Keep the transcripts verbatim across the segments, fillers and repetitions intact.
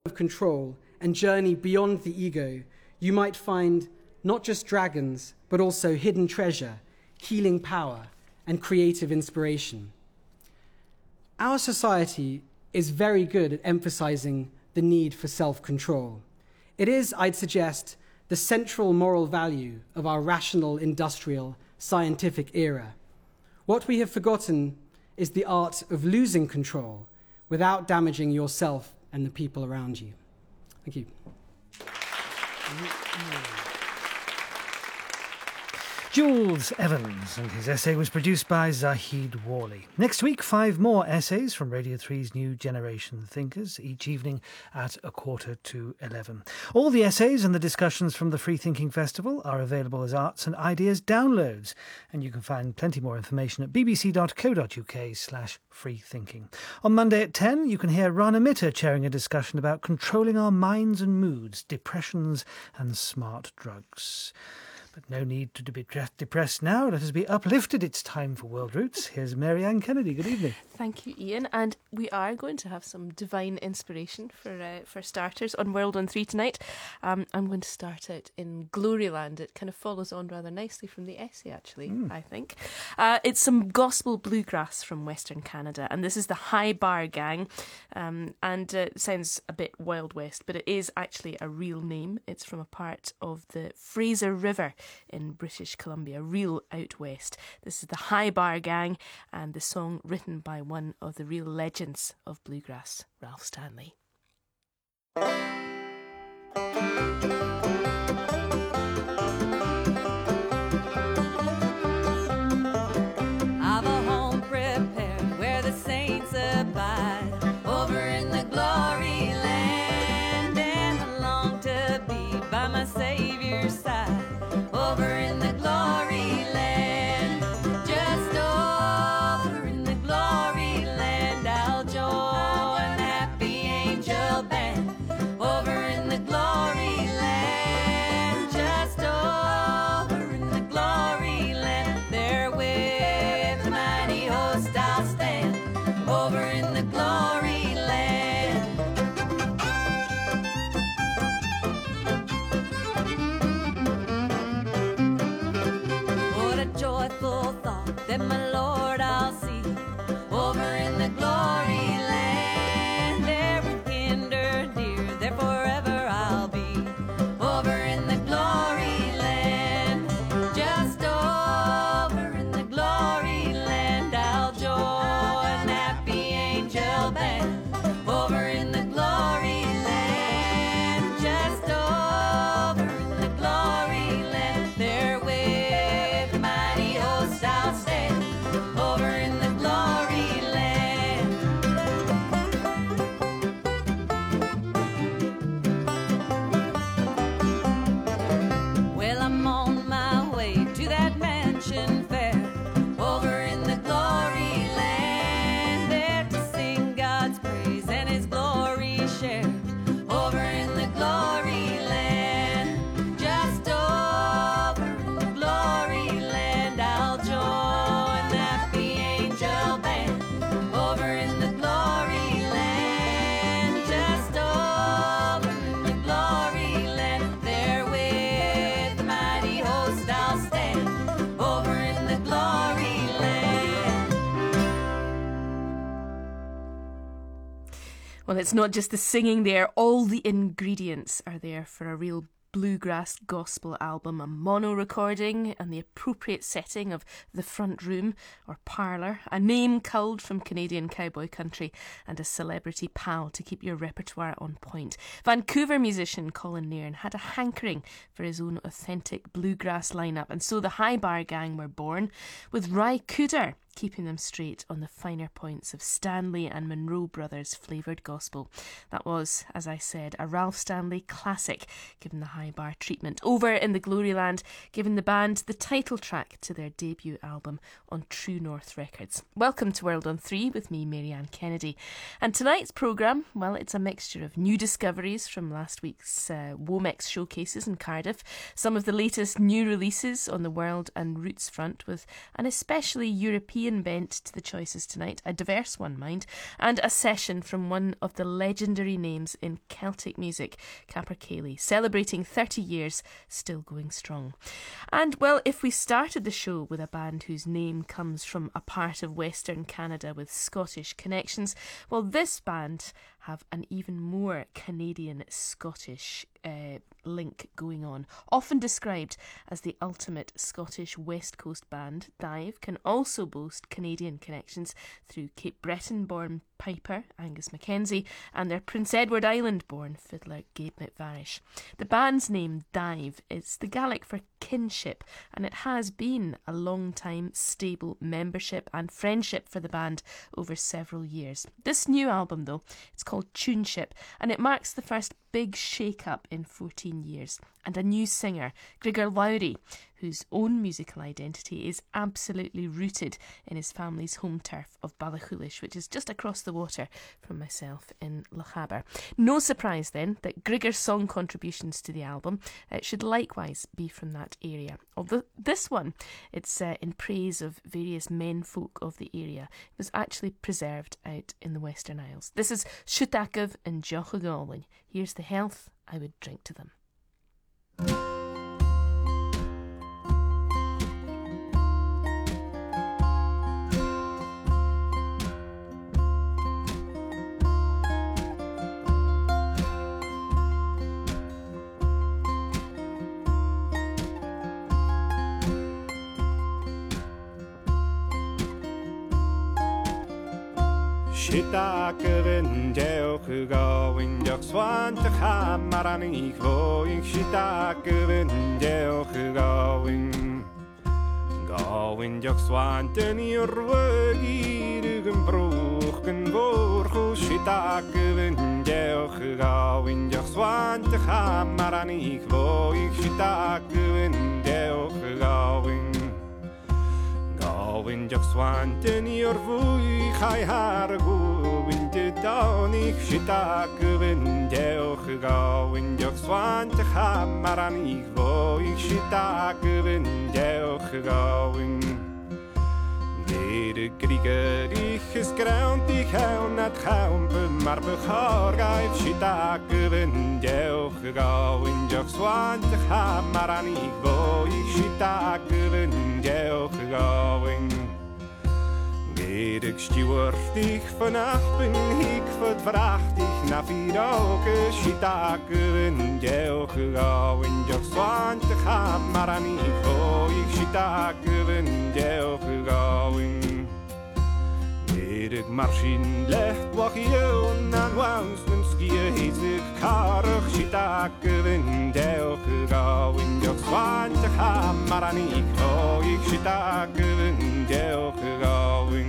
of control and journey beyond the ego, you might find not just dragons, but also hidden treasure, healing power, and creative inspiration. Our society is very good at emphasizing the need for self-control. It is, I'd suggest, the central moral value of our rational, industrial, scientific era. What we have forgotten is the art of losing control without damaging yourself and the people around you. Thank you. Jules Evans, and his essay was produced by Zahid Worley. Next week, five more essays from Radio three's New Generation Thinkers, each evening at a quarter to eleven. All the essays and the discussions from the Free Thinking Festival are available as Arts and Ideas downloads, and you can find plenty more information at bbc.co.uk slash freethinking. On Monday at ten, you can hear Rana Mitter chairing a discussion about controlling our minds and moods, depressions and smart drugs. But no need to be depressed now. Let us be uplifted. It's time for World Roots. Here's Mary Ann Kennedy. Good evening. Thank you, Ian. And we are going to have some divine inspiration for uh, for starters on World on three tonight. Um, I'm going to start out in Gloryland. It kind of follows on rather nicely from the essay, actually, mm. I think. Uh, it's some gospel bluegrass from Western Canada. And this is the High Bar Gang. Um, and uh, it sounds a bit Wild West, but it is actually a real name. It's from a part of the Fraser River in British Columbia, real out west. This is the High Bar Gang, and the song written by one of the real legends of bluegrass, Ralph Stanley. I've a home prepared where the saints abide, over in the glory land, and I long to be by my Savior's side. Over in the glory land, just over in the glory land, I'll join the happy angel band. Over in the glory land, just over in the glory land, there with the mighty host I'll stand. Over in the glory land. Joyful thought that my Lord I'll see over in the glory land. There with kinder dear, there forever I'll be. Over in the glory land, just over in the glory land, I'll join the happy angel band. Over in the glory land, just over in the glory land, there with I'll stand over in the glory land. Well, I'm on my way to that mansion fair, over in the glory land, there to sing God's praise and His glory share. Over in the glory land, just over in the glory land, I'll join the happy angel band. Over in the glory land, just over in the glory land, there with the mighty host I'll stand. Over in the glory land. Well, it's not just the singing there, all the ingredients are there for a real bluegrass gospel album, a mono recording and the appropriate setting of the front room or parlour, a name culled from Canadian cowboy country, and a celebrity pal to keep your repertoire on point. Vancouver musician Colin Nairn had a hankering for his own authentic bluegrass lineup, and so the High Bar Gang were born, with Ry Cooder keeping them straight on the finer points of Stanley and Monroe Brothers flavoured gospel. That was, as I said, a Ralph Stanley classic, given the high bar treatment. Over in the Gloryland, giving the band the title track to their debut album on True North Records. Welcome to World on three with me, Mary Ann Kennedy. And tonight's programme, well, it's a mixture of new discoveries from last week's uh, Womex showcases in Cardiff, some of the latest new releases on the World and Roots front, with an especially European European bent to the choices tonight, a diverse one, mind, and a session from one of the legendary names in Celtic music, Capercaillie, celebrating thirty years, still going strong. And, well, if we started the show with a band whose name comes from a part of Western Canada with Scottish connections, well, this band have an even more Canadian-Scottish uh, link going on. Often described as the ultimate Scottish West Coast band, Dive can also boast Canadian connections through Cape Breton-born piper Angus Mackenzie and their Prince Edward Island-born fiddler Gabe McVarish. The band's name, Dive, is the Gaelic for kinship, and it has been a long-time stable membership and friendship for the band over several years. This new album, though, it's called Tuneship, and it marks the first big shake-up in fourteen years, and a new singer, Grigor Lowry, whose own musical identity is absolutely rooted in his family's home turf of Ballachulish, which is just across the water from myself in Lochaber. No surprise then that Grigor's song contributions to the album uh, should likewise be from that area. Although this one, it's uh, in praise of various men folk of the area. It was actually preserved out in the Western Isles. This is Shutakav and Jochagalwin. Here's the health I would drink to them. Shitakaven Jelch going Jokswan to Hamarani going Shitakaven Jelch going going Jokswan to Nirwagi Broken Borgo Shitakaven Jelch going Jokswan to Hamarani going Shitakaven Jelch going Going just one ten year vui khai har go in the dawning shita gwen del going just one to hamarani voi shita gwen del going de krieger ich is ground die gaan net gaan maar begaar gaif shita gwen del going just one to hamarani voi shita gwen del going ik stuur dich vannacht ben ik verdwacht dich na vier ogen shitaken deel gauw in je zwante gaan maar aan ik go ik shitaken deel gauw in ik marschien legt wat je na wans een skier is ik karig shitaken deel gauw in je zwante gaan maar aan ik go ik shitaken deel gauw in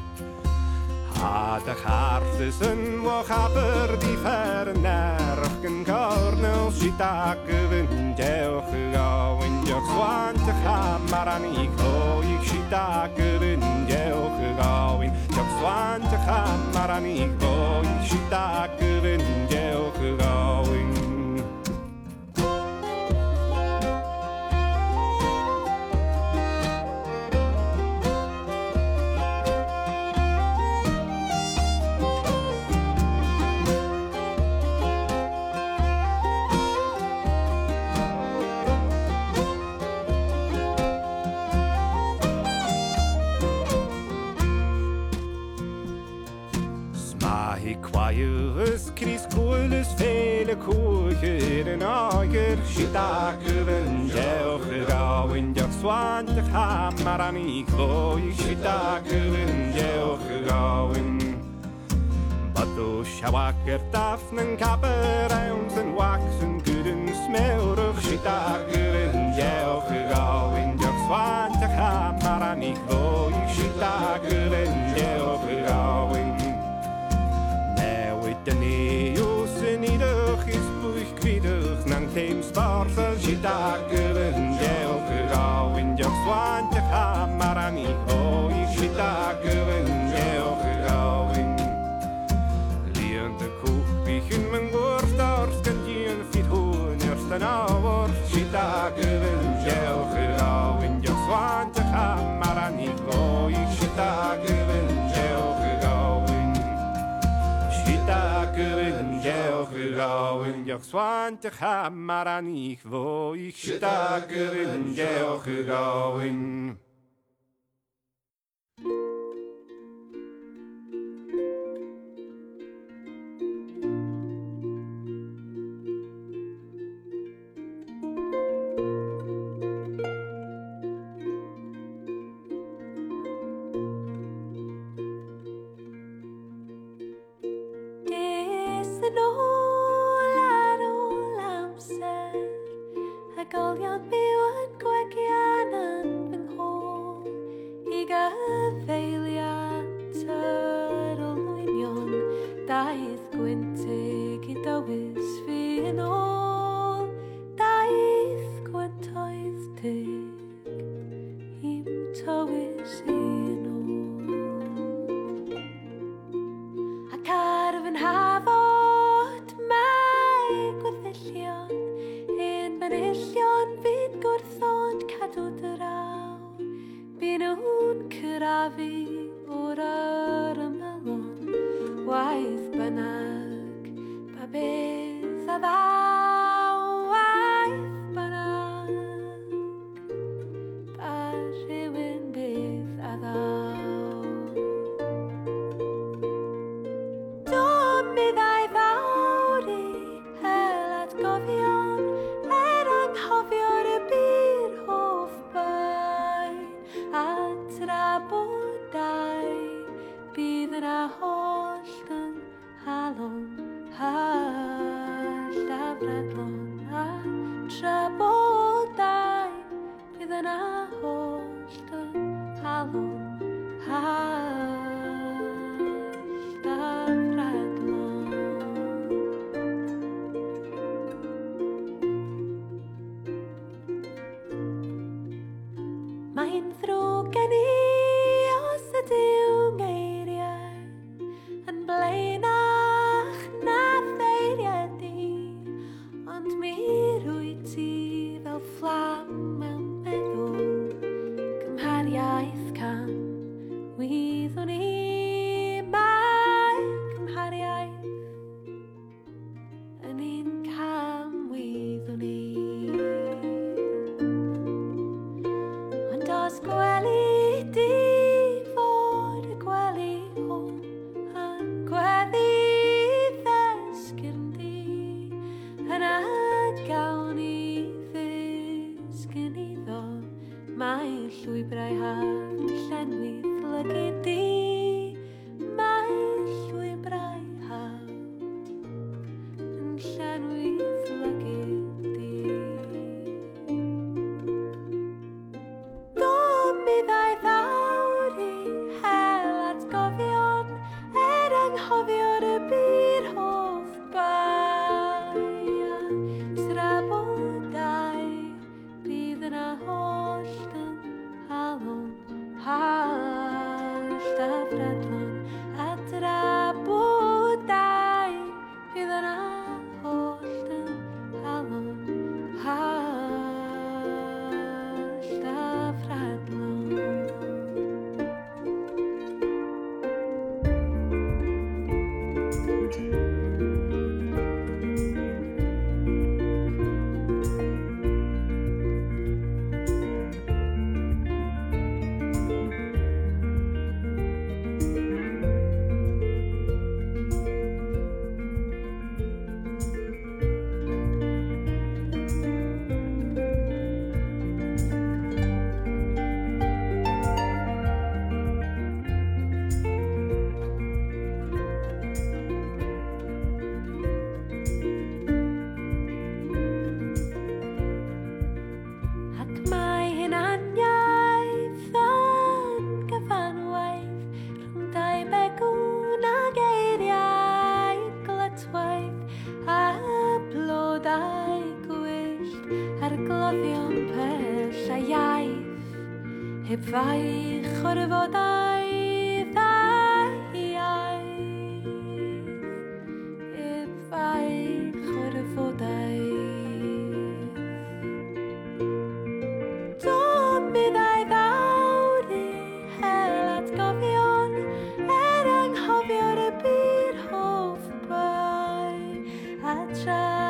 de hart is een wachapper die vernerg een kornel shitaken windel gauw in je zwante gaan maar aan ik go ik shitaken windel gauw in je zwante gaan maar aan ik go ik shitaken windel gauw in Chris Koeles vele koeien en aier shitaken deel gauw in je zwante gaan maar aan ik go ik shitaken deel gauw in Bado shawaker tafnen kapper en waxen kudden smelrig shitaken deel gauw in je zwante gaan maar aan ik go ik shitaken deel gauw in de neos in ieder is buigkwiedig nang theem sparsel shitaken deel gauw in je zwante gaan maar aan ik go ik shitaken deel gauw in liende koek biegen mijn woord daar kan je een fiet hoen eerst een ouwer shitaken deel gauw in je zwante gaan maar aan ik go ik shitaken gawen joch swante chamaranich wo ich stageren joch gawen. Try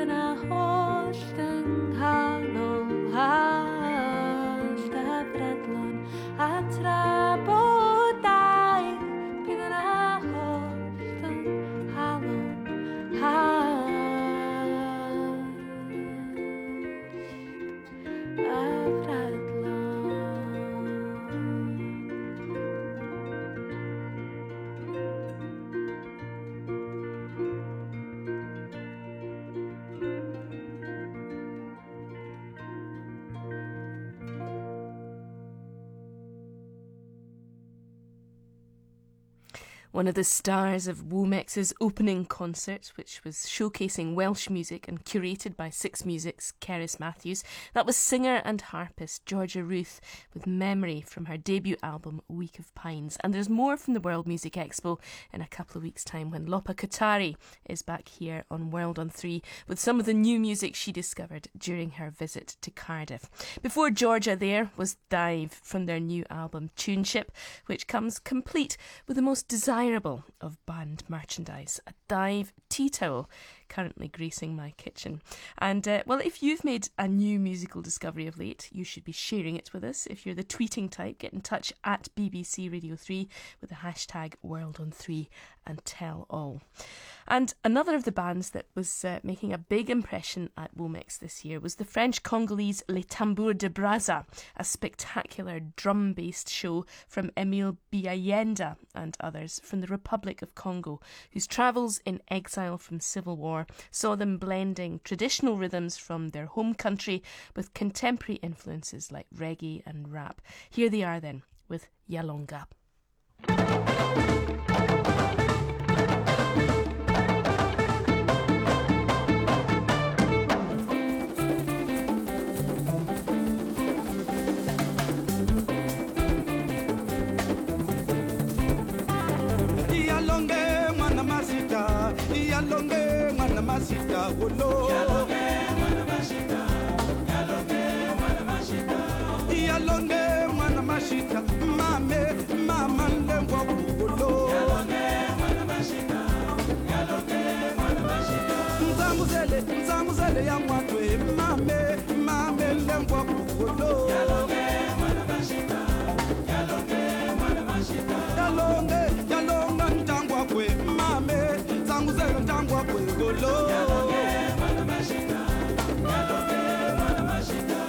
One of the stars of Womex's opening concert, which was showcasing Welsh music and curated by Six Music's Cerys Matthews. That was singer and harpist Georgia Ruth with Memory from her debut album Week of Pines. And there's more from the World Music Expo in a couple of weeks' time when Lopa Kothari is back here on World on three with some of the new music she discovered during her visit to Cardiff. Before Georgia there was Dive from their new album Tuneship, which comes complete with the most desirable of band merchandise, a Dive tea towel currently gracing my kitchen. And uh, well, if you've made a new musical discovery of late, you should be sharing it with us. If you're the tweeting type, get in touch at B B C Radio three with the hashtag World on three and tell all. And another of the bands that was uh, making a big impression at Womex this year was the French-Congolese Les Tambours de Brazza, a spectacular drum-based show from Emile Biayenda and others from the Republic of Congo, whose travels in exile from civil war saw them blending traditional rhythms from their home country with contemporary influences like reggae and rap. Here they are then, with Yalonga. Yalonge mwana masita golo Yalonge mwana masita Yalonge mwana masita Yalonge mwana masita mame mama ndemwa golo Yalonge mwana masita Yalonge mwana masita Nzamuzele nzamuzele ya mwatwe mame mame ndemwa golo Yalonge mwana masita Yalonge mwana masita Yalonge yalonga ntangwa kwe mame Zanguzelo ntangwa kwe golo Yalonge mwana masita Yalonge mwana masita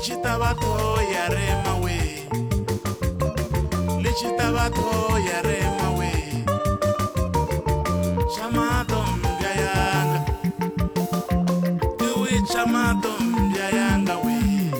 Lichitabato yarema we. Lichitabato yarema we. Chamadom yayanga. Do it chamadom yayanga we.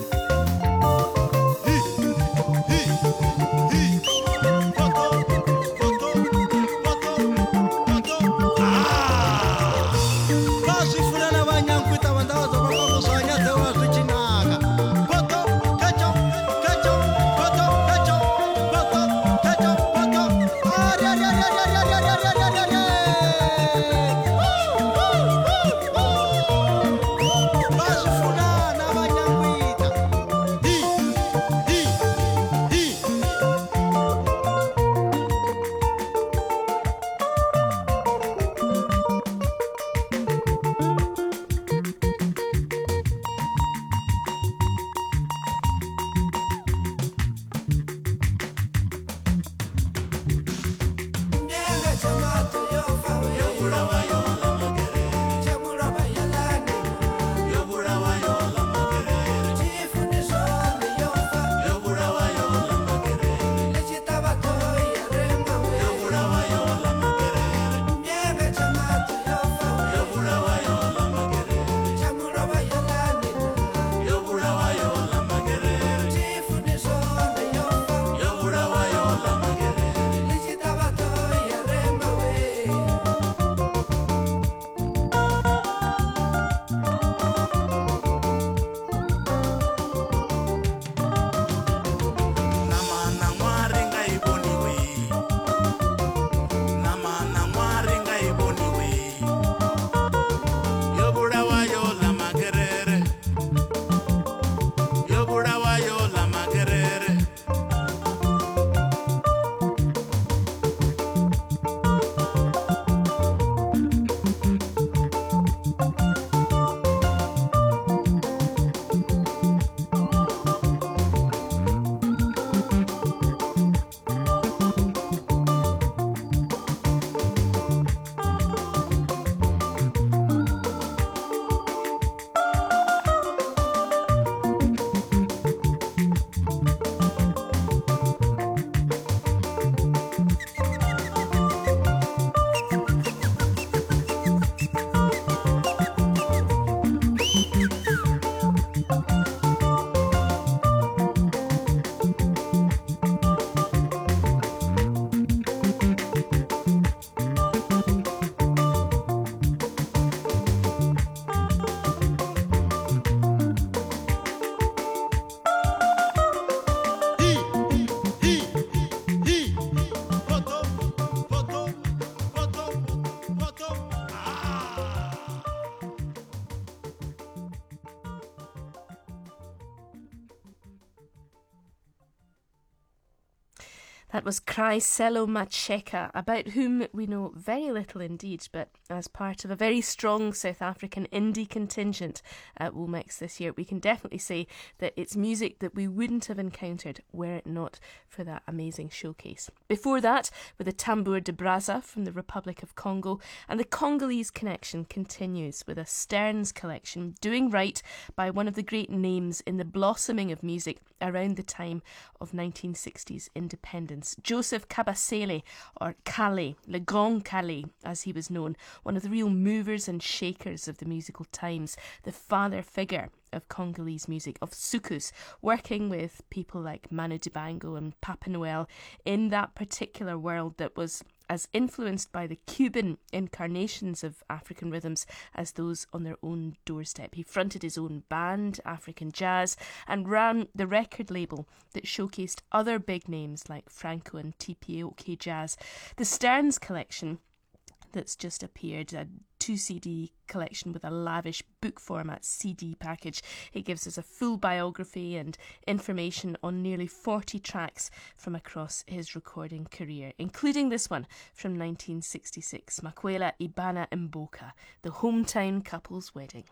That was Chryselo Macheka, about whom we know very little indeed, but as part of a very strong South African indie contingent at Womex this year, we can definitely say that it's music that we wouldn't have encountered were it not for that amazing showcase. Before that, with the Tambour de Braza from the Republic of Congo, and the Congolese connection continues with a Stearns collection doing right by one of the great names in the blossoming of music around the time of nineteen sixties independence. Joseph Kabasele, or Kale, Le Grand Kale as he was known, one of the real movers and shakers of the musical times, the father figure of Congolese music, of soukous, working with people like Manu Dibango and Papa Noel in that particular world that was as influenced by the Cuban incarnations of African rhythms as those on their own doorstep. He fronted his own band, African Jazz, and ran the record label that showcased other big names like Franco and T P O K Jazz. The Stearns collection that's just appeared, a two C D collection with a lavish book format C D package. It gives us a full biography and information on nearly forty tracks from across his recording career, including this one from nineteen sixty-six, Makwela Ibana Mboka, the hometown couple's wedding.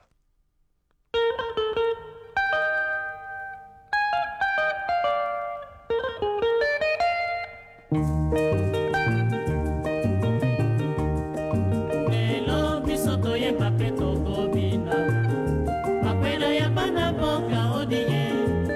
Papeto Bobina, Makwela ya bana boka odie.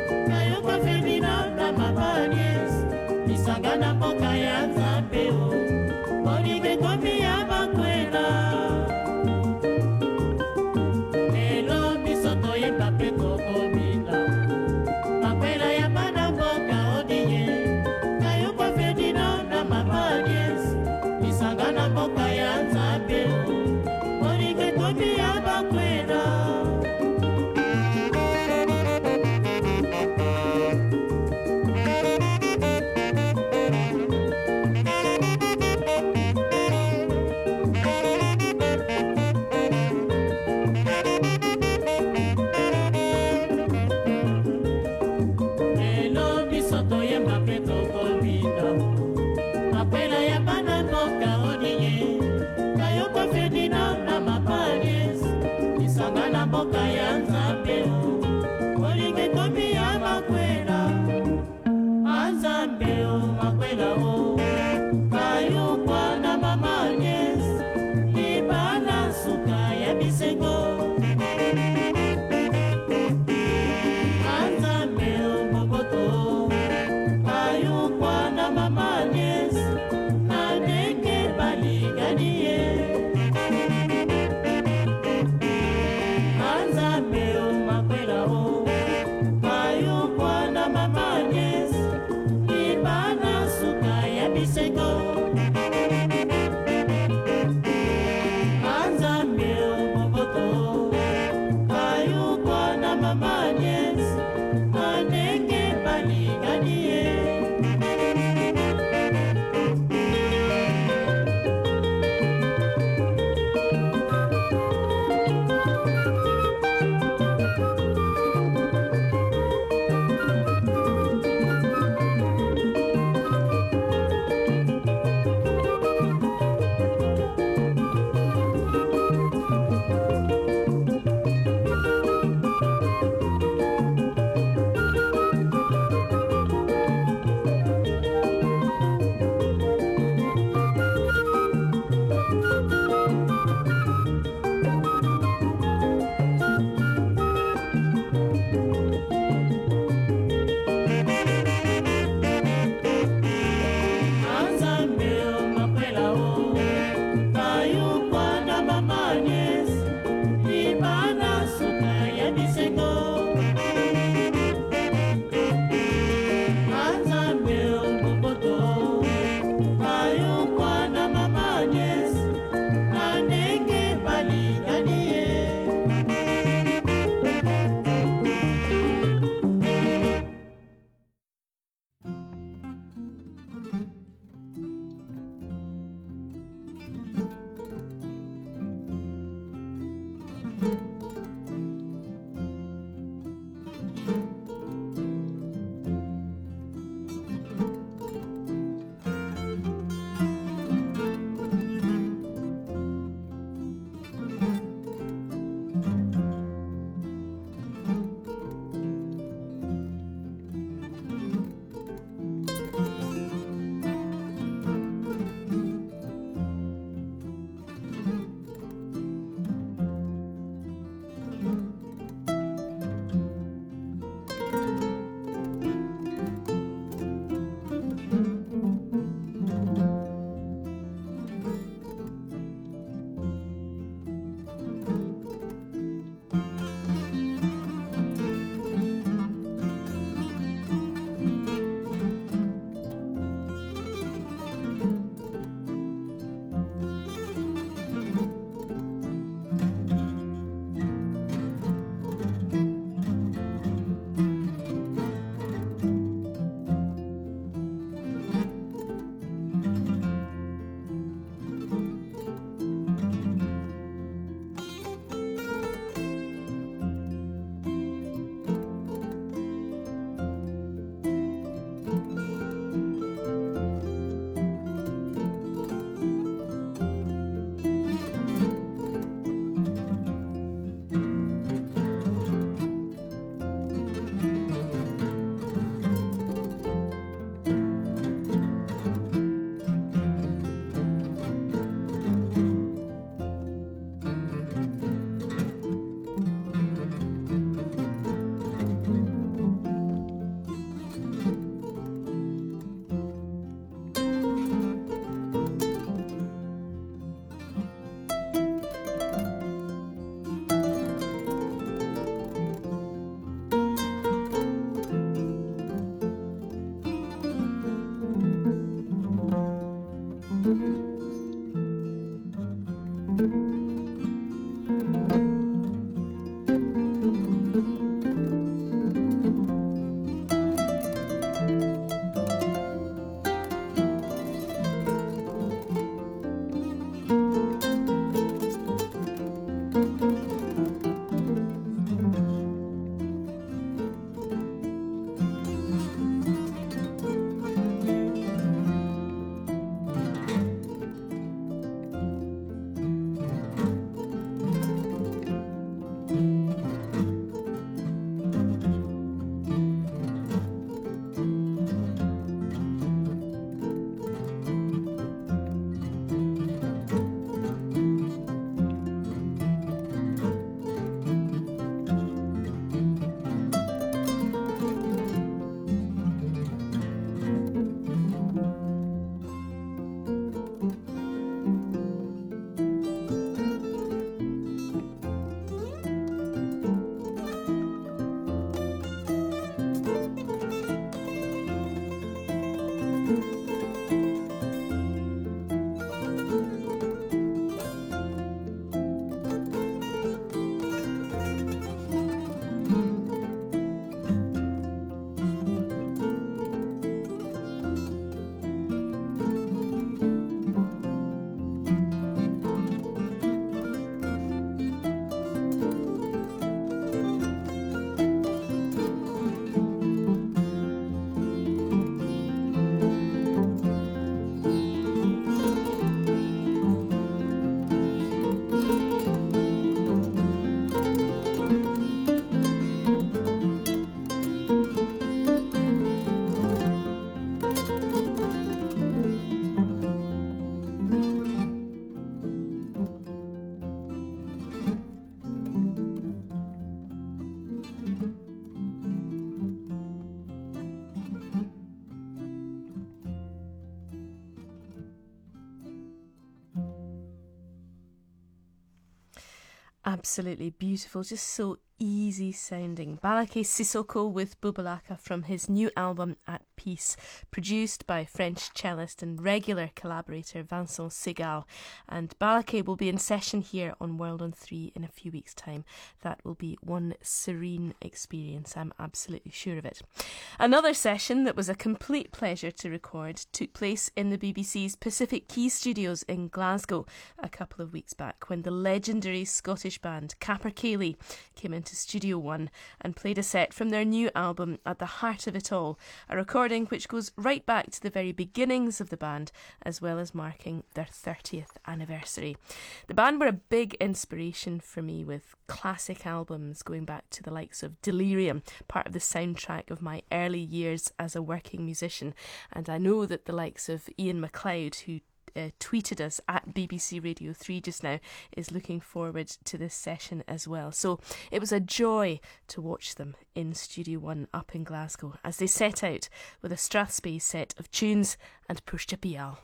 Absolutely beautiful, just so easy sounding. Balake Sissoko with Bubalaka from his new album At Peace, produced by French cellist and regular collaborator Vincent Segal. And Balake will be in session here on World on Three in a few weeks' time. That will be one serene experience, I'm absolutely sure of it. Another session that was a complete pleasure to record took place in the B B C's Pacific Key Studios in Glasgow a couple of weeks back, when the legendary Scottish band Capercaillie came into Studio One and played a set from their new album At the Heart of It All, a recording which goes right back to the very beginnings of the band, as well as marking their thirtieth anniversary. The band were a big inspiration for me, with classic albums going back to the likes of Delirium, part of the soundtrack of my early years as a working musician, and I know that the likes of Ian MacLeod, who Uh, tweeted us at B B C Radio three just now, is looking forward to this session as well. So it was a joy to watch them in Studio One up in Glasgow as they set out with a Strathspey set of tunes and Pushcha Pial.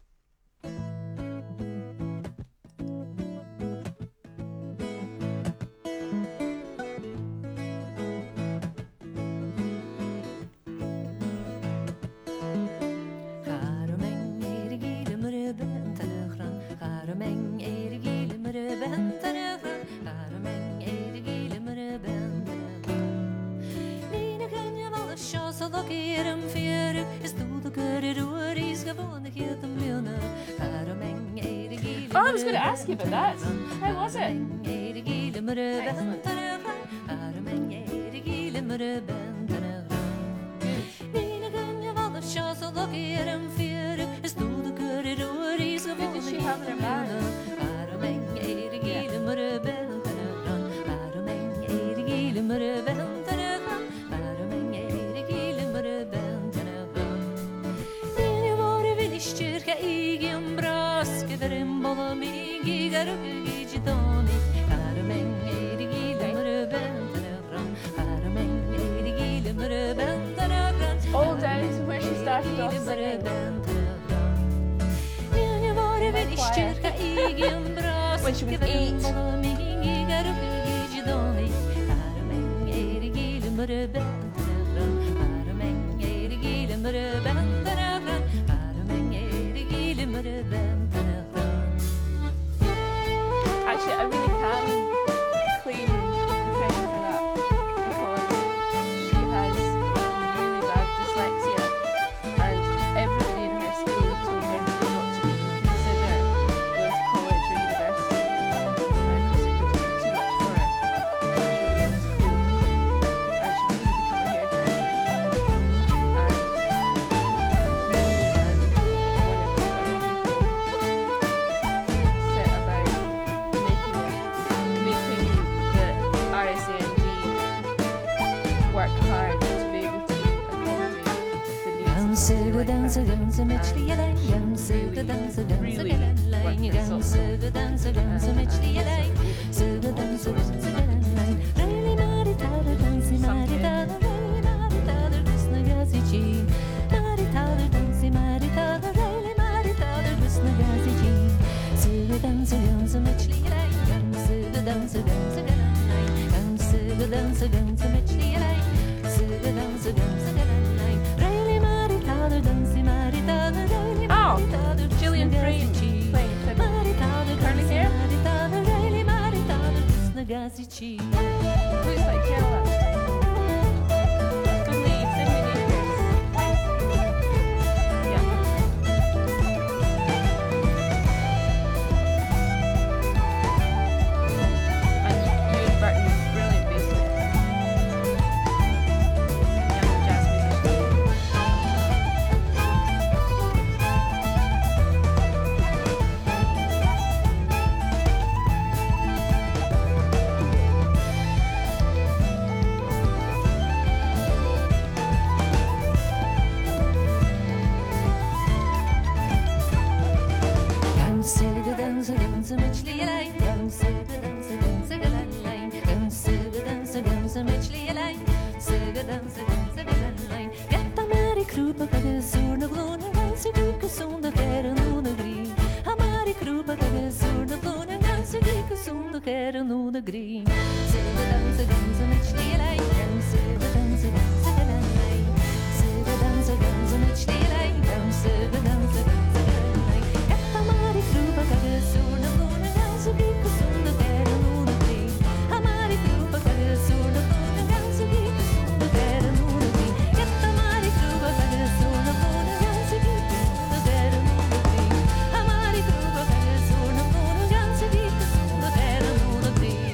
Oh, I was going to ask you about that. How was it? Who did she have in her band? All down to where she started off singing. When she was eight. Actually, I really can claim the credit for that, because she has really bad dyslexia, and everybody in her school told her not to even consider going to college or university because it would be too much for her. She really went to school and she wanted to become a hairdresser. dansa dansa meçliye lay Sıgı dansa dansa gelen lay Sıgı dansa dansa meçliye lay Sıgı dansa dansa gelen lay Rayli mari tadır dansi mari tadır Rayli mari tadır dusna gazici Mari tadır dansi mari tadır Rayli mari tadır dusna gazici Sıgı dansa dansa meçliye lay Sıgı dansa dansa gelen lay Sıgı dansa dansa meçliye lay Sıgı dansa dansa gelen lay Rayli mari tadır dansi mari tadır Rayli Oh, mari tadır Gillian Frame playing fiddle. Curly hair. Looks like Carol actually. Good lead, sing me new ears. Yeah. And Ewan Burton is brilliant bass player. Young jazz musician. Sur ganze Gicke Sunde Kere nu de Green. Sebe ganze ganze mit Stielei, sebe ganze ganze Helai. Sebe ganze ganze mit Stielei, sebe ganze ganze Helai. Etta mari kruba kage surna gona ganze Gicke Sunde Kere nu de Green. Amari kruba kage surna gona ganze Gicke Sunde Kere nu de Green. Etta mari kruba kage surna gona ganze Gicke Sunde Kere nu de Green. Amari kruba kage surna gona ganze Gicke Sunde Kere nu de Green.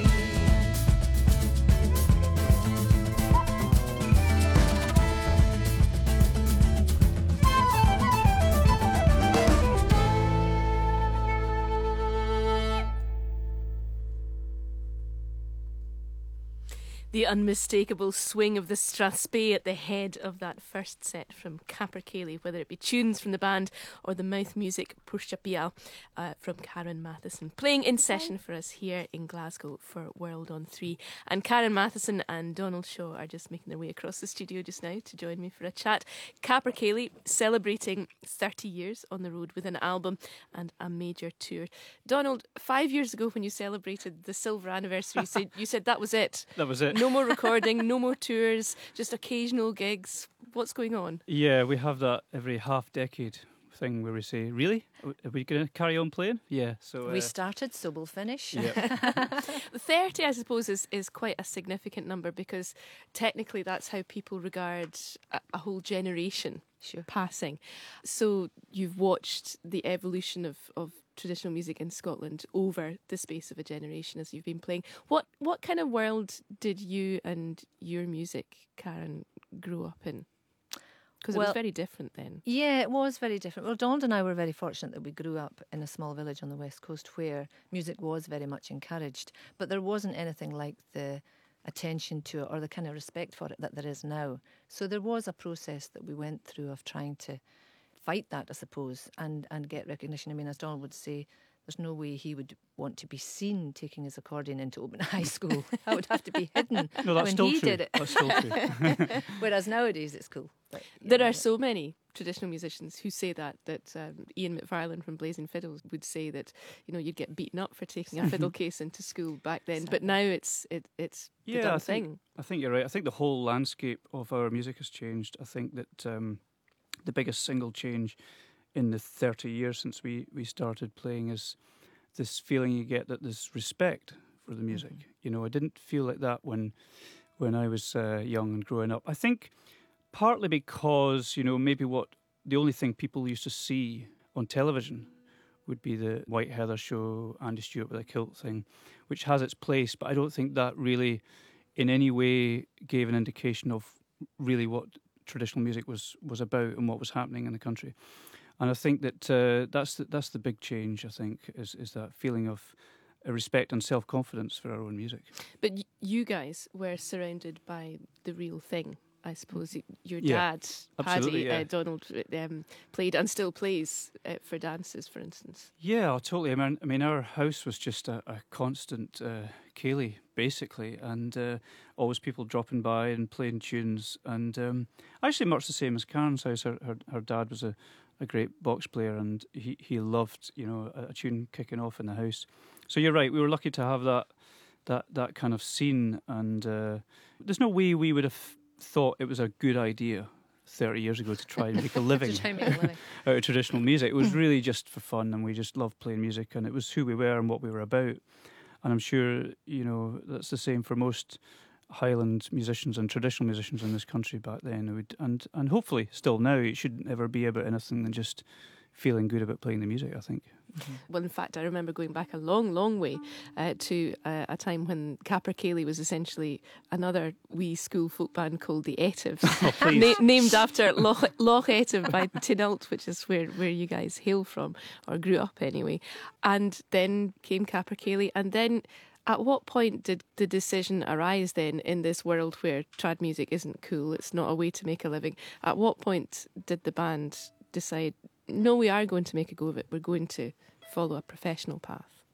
The unmistakable swing of the strathspey at the head of that first set from Capercaillie, whether it be tunes from the band or the mouth music Pwrshapia uh, from Karen Matheson, playing in session for us here in Glasgow for World on three. And Karen Matheson and Donald Shaw are just making their way across the studio just now to join me for a chat. Capercaillie celebrating thirty years on the road with an album and a major tour. Donald, five years ago when you celebrated the silver anniversary, you said, you said that was it. That was it. No more recording, no more tours, just occasional gigs. What's going on? Yeah, we have that every half decade thing where we say, really? Are we going to carry on playing? Yeah. So uh, we started, so we'll finish. Yeah. thirty, I suppose, is, is quite a significant number because technically that's how people regard a, a whole generation Sure. passing. So you've watched the evolution of, of traditional music in Scotland over the space of a generation as you've been playing. What what kind of world did you and your music, Karen, grow up in? Because Well- it was very different then. Yeah, it was very different. Well, Donald and I were very fortunate that we grew up in a small village on the west coast where music was very much encouraged, but there wasn't anything like the attention to it or the kind of respect for it that there is now. So there was a process that we went through of trying to fight that, I suppose, and, and get recognition. I mean, as Donald would say, there's no way he would want to be seen taking his accordion into Open High School. That would have to be hidden No, that's when still he true. did it. That's still true. Whereas nowadays it's cool. But, you There know, are so many traditional musicians who say that, that um, Ian McFarlane from Blazing Fiddles would say that, you know, you'd get beaten up for taking a fiddle case into school back then, but now it's it, it's the Yeah, done I think, thing. I think you're right. I think the whole landscape of our music has changed. I think that um, the biggest single change in the thirty years since we, we started playing is this feeling you get that there's respect for the music. Mm-hmm. You know, I didn't feel like that when when I was uh, young and growing up. I think partly because, you know, maybe what the only thing people used to see on television would be the White Heather show, Andy Stewart with a kilt thing, which has its place, but I don't think that really in any way gave an indication of really what traditional music was, was about and what was happening in the country. And I think that uh, that's the, that's the big change, I think, is, is that feeling of uh, respect and self-confidence for our own music. But y- you guys were surrounded by the real thing, I suppose. Y- Your Yeah, dad, absolutely, Paddy, yeah. uh, Donald, um, played and still plays uh, for dances, for instance. Yeah, oh, totally. I mean, I mean, our house was just a, a constant uh, ceilidh, basically, and uh, always people dropping by and playing tunes. And um, actually, much the same as Karen's house. Her her, her dad was a, a great box player, and he, he loved, you know, a, a tune kicking off in the house. So you're right. We were lucky to have that that that kind of scene, and uh, there's no way we would have thought it was a good idea thirty years ago to try and make a living to try and make a living. out of traditional music. It was really just for fun, and we just loved playing music, and it was who we were and what we were about. And I'm sure, you know, that's the same for most Highland musicians and traditional musicians in this country back then. It would, and, and hopefully still now, it shouldn't ever be about anything than just feeling good about playing the music, I think. Well, in fact, I remember going back a long, long way uh, to uh, a time when Capercaillie was essentially another wee school folk band called the Etives, Na- named after Loch, Loch Etive by Tynalt, which is where, where you guys hail from, or grew up anyway. And then came Capercaillie, and then at what point did the decision arise then in this world where trad music isn't cool, it's not a way to make a living? At what point did the band decide, no, we are going to make a go of it, we're going to follow a professional path?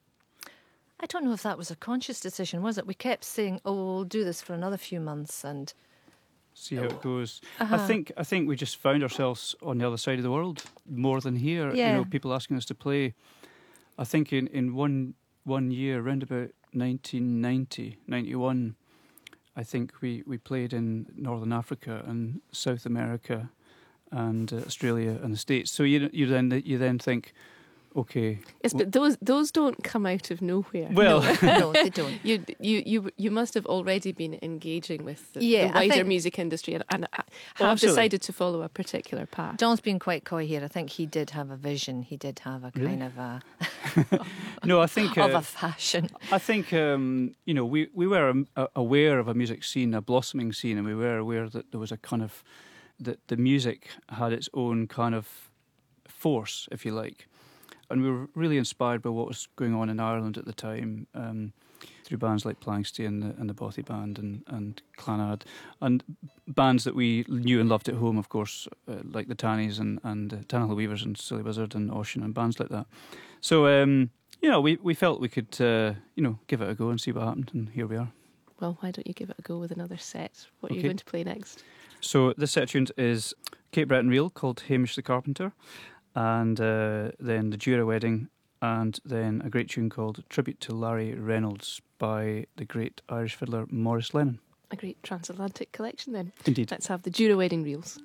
I don't know if that was a conscious decision, was it? We kept saying, oh, we'll do this for another few months and See how it goes. Uh-huh. I think I think we just found ourselves on the other side of the world more than here. Yeah. You know, people asking us to play. I think in, in one one year, around about nineteen ninety, ninety-one, I think we, we played in Northern Africa and South America and uh, Australia and the States. So you you then you then think, okay. Yes, but those those don't come out of nowhere. Well, No, they don't. You you you you must have already been engaging with the, Yeah, the I wider think- music industry and, and have Oh, absolutely. decided to follow a particular path. John's been quite coy here. I think he did have a vision. He did have a Really? kind of a no, I think of uh, a fashion. I think um, you know we we were um, uh, aware of a music scene, a blossoming scene, and we were aware that there was a kind of that the music had its own kind of force, if you like. And we were really inspired by what was going on in Ireland at the time, um, through bands like Planxty and the, and the Bothy Band and, and Clanad, and bands that we knew and loved at home, of course, uh, like the Tannies and, and uh, Tannahill Weavers and Silly Wizard and Ocean and bands like that. So, um, you know, we, we felt we could, uh, you know, give it a go and see what happened, and here we are. Well, why don't you give it a go with another set? What are you Okay. going to play next? So this set of tunes is Kate Breton Reel, called Hamish the Carpenter, and uh, then the Jura Wedding, and then a great tune called Tribute to Larry Reynolds by the great Irish fiddler Maurice Lennon. A great transatlantic collection then. Indeed. Let's have the Jura Wedding Reels.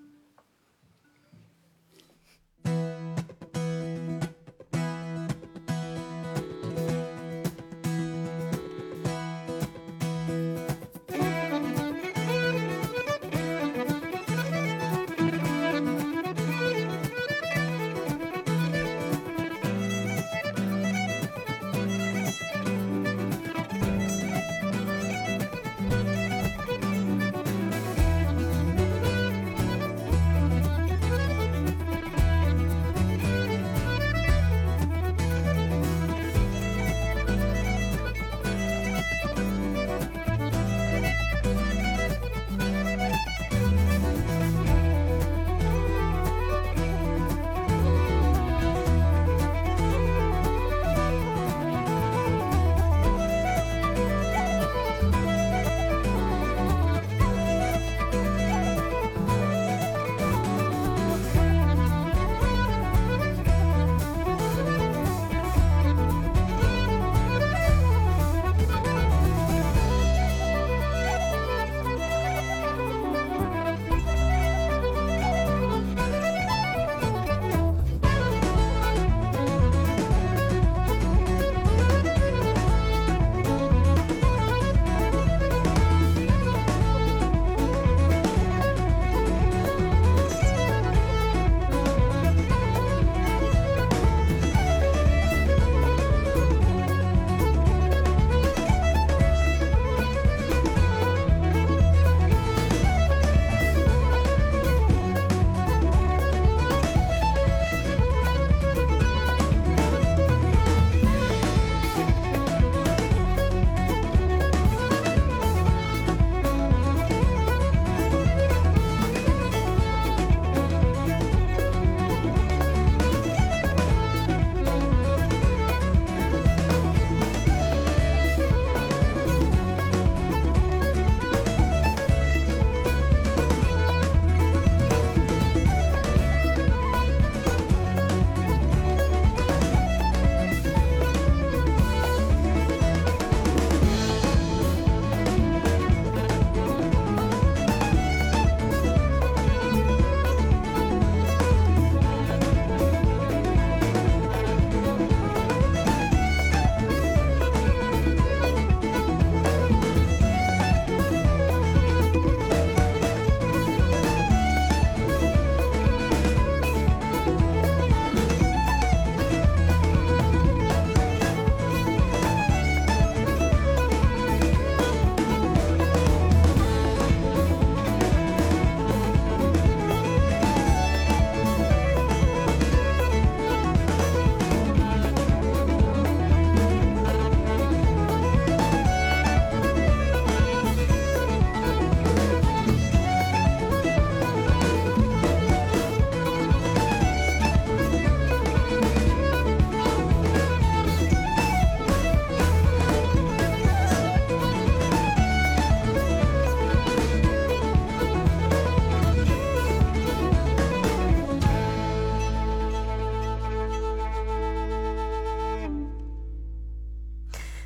Thank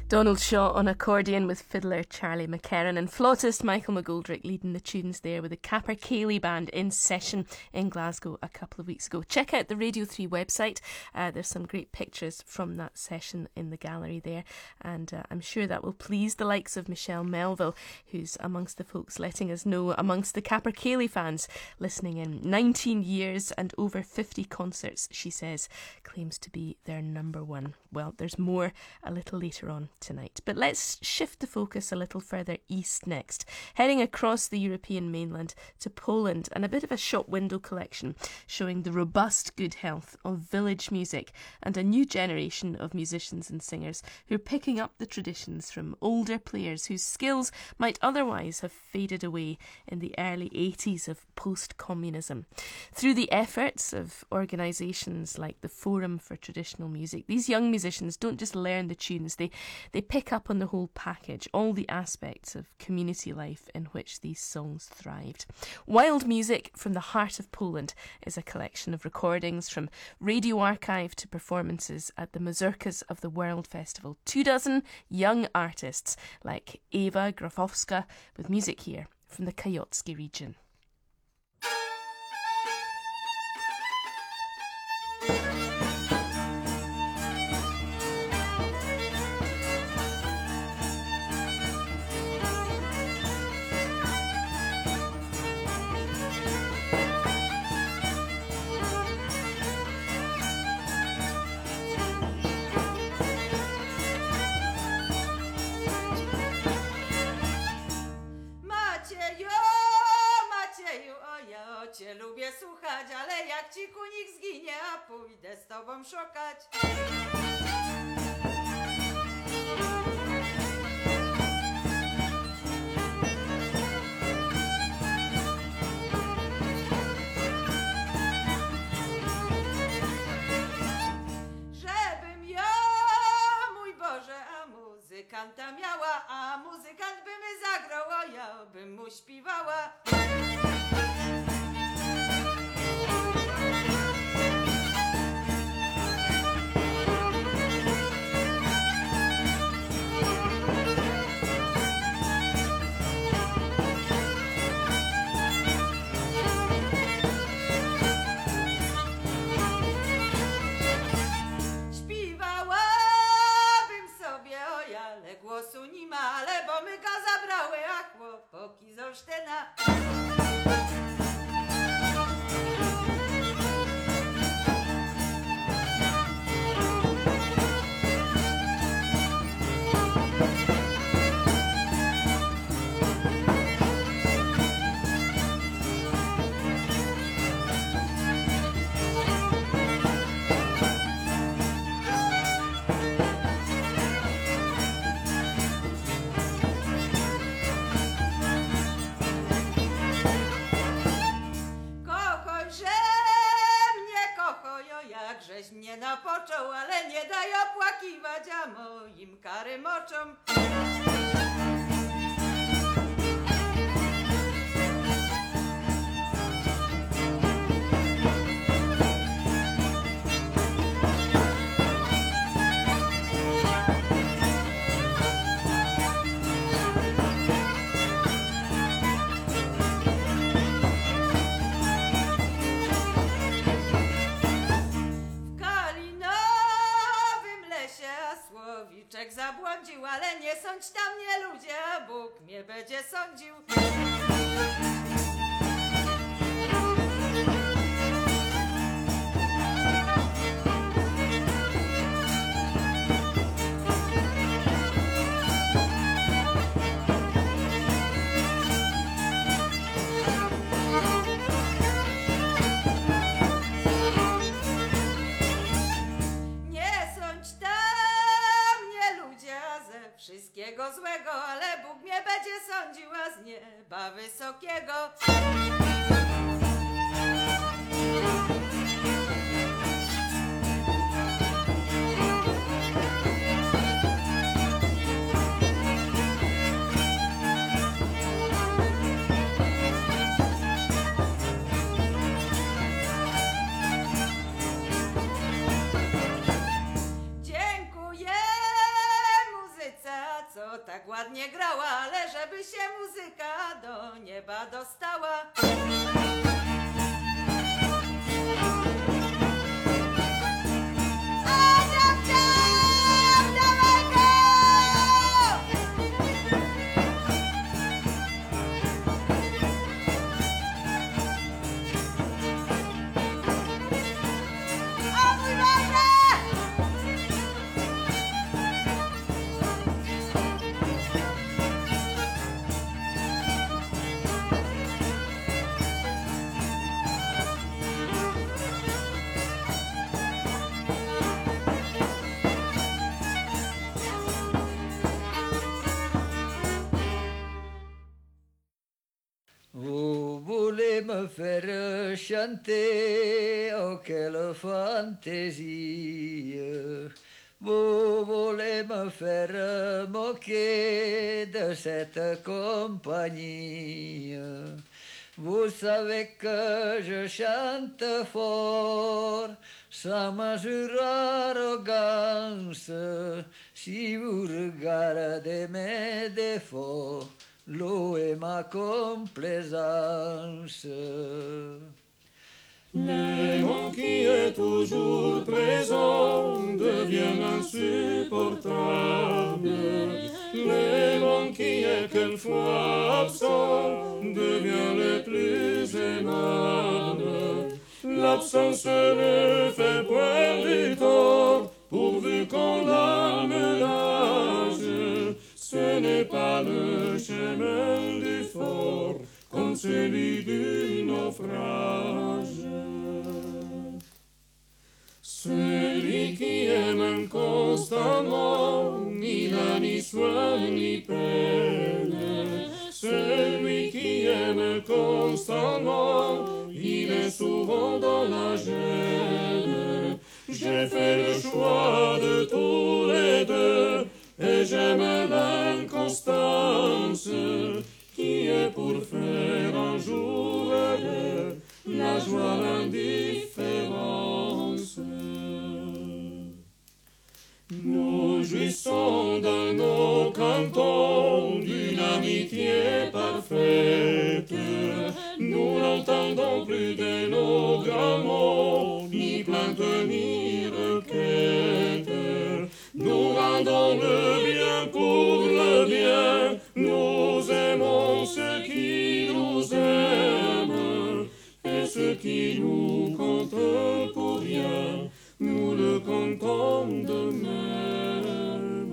Donald Shaw on accordion with fiddler Charlie McCarran and flautist Michael McGoldrick leading the tunes there with the Capercaillie Band in session in Glasgow a couple of weeks ago. Check out the Radio three website. Uh, there's some great pictures from that session in the gallery there, and uh, I'm sure that will please the likes of Michelle Melville, who's amongst the folks letting us know amongst the Capercaillie fans listening in. nineteen years and over fifty concerts, she says, claims to be their number one. Well, there's more a little later on tonight. But let's shift the focus a little further east next, heading across the European mainland to Poland, and a bit of a shop window collection showing the robust good health of village music and a new generation of musicians and singers who are picking up the traditions from older players whose skills might otherwise have faded away in the early eighties of post-communism. Through the efforts of organisations like the Forum for Traditional Music, these young musicians don't just learn the tunes, they They pick up on the whole package, all the aspects of community life in which these songs thrived. Wild Music from the Heart of Poland is a collection of recordings from radio archive to performances at the Mazurkas of the World Festival. Two dozen young artists like Eva Grafowska with music here from the Kajocki region. Cię lubię słuchać, ale jak ci kunik zginie, a pójdę z tobą szukać. Żebym ja, mój Boże, a muzykanta miała, a muzykant by mi zagrał, a ja bym mu śpiewała. Głosu nie ma, ale bo my go zabrały, a chłopaki z Olsztyna. Żeś mnie napoczął, ale nie daj opłakiwać, a moim kary moczą. Zabłądził, ale nie sądź tam mnie ludzie, a Bóg mnie będzie sądził. Wszystkiego złego, ale Bóg mnie będzie sądził, a z nieba wysokiego. żeby się muzyka do nieba dostała. Vous voulez me faire chanter, oh quelle fantaisie. Vous voulez me faire moquer de cette compagnie. Vous savez que je chante fort, sans mesure arrogance. Si vous regardez mes défauts, louez ma complaisance. L'aimant qui est toujours présent devient insupportable. L'aimant qui est quelquefois absent devient le plus aimable. L'absence ne fait point du tort, pourvu qu'on la ménage. Ce n'est pas le chemin du fort, comme celui du naufrage. Celui qui aime inconstamment, ni n'a ni soin ni peine. Celui qui aime constamment, il est souvent dans la gêne. J'ai fait le choix de tous les deux, et j'aime l'inconstance, qui est pour faire un jour heureux la joie, l'indifférence. Nous jouissons dans nos cantons d'une amitié parfaite. Nous n'entendons plus de nos grands mots, ni plaintes ni requêtes. Nous rendons le bien pour le bien, nous aimons ceux qui nous aiment, et ceux qui nous comptent pour rien, nous le comptons de même.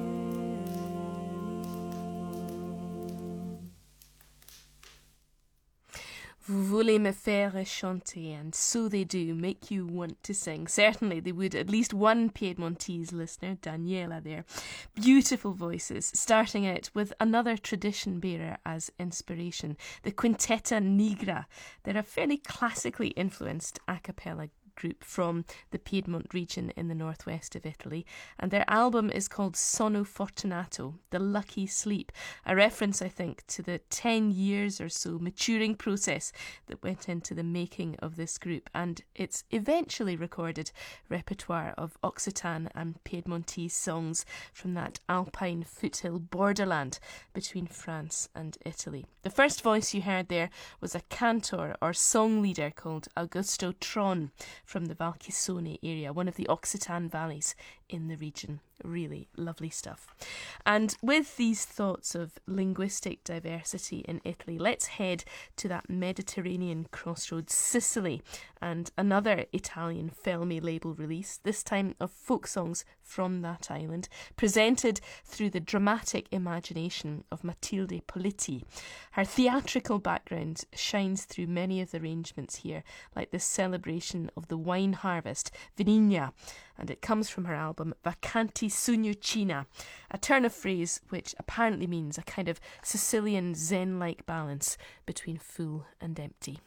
Vous voulez me faire chanter, and so they do, make you want to sing. Certainly they would, at least one Piedmontese listener, Daniela there. Beautiful voices, starting out with another tradition bearer as inspiration, the Quintetta Nigra. They're a fairly classically influenced a cappella group from the Piedmont region in the northwest of Italy, and their album is called Sonno Fortunato, The Lucky Sleep, a reference, I think, to the ten years or so maturing process that went into the making of this group and its eventually recorded repertoire of Occitan and Piedmontese songs from that alpine foothill borderland between France and Italy. The first voice you heard there was a cantor or song leader called Augusto Tron from the Valchisone area, one of the Occitan valleys in the region. Really lovely stuff. And with these thoughts of linguistic diversity in Italy, let's head to that Mediterranean crossroads, Sicily, and another Italian Felmi label release, this time of folk songs from that island, presented through the dramatic imagination of Matilde Politti. Her theatrical background shines through many of the arrangements here, like the celebration of the wine harvest, Vignigna, and it comes from her album Vacanti Sogno Cina, a turn of phrase which apparently means a kind of Sicilian Zen-like balance between full and empty.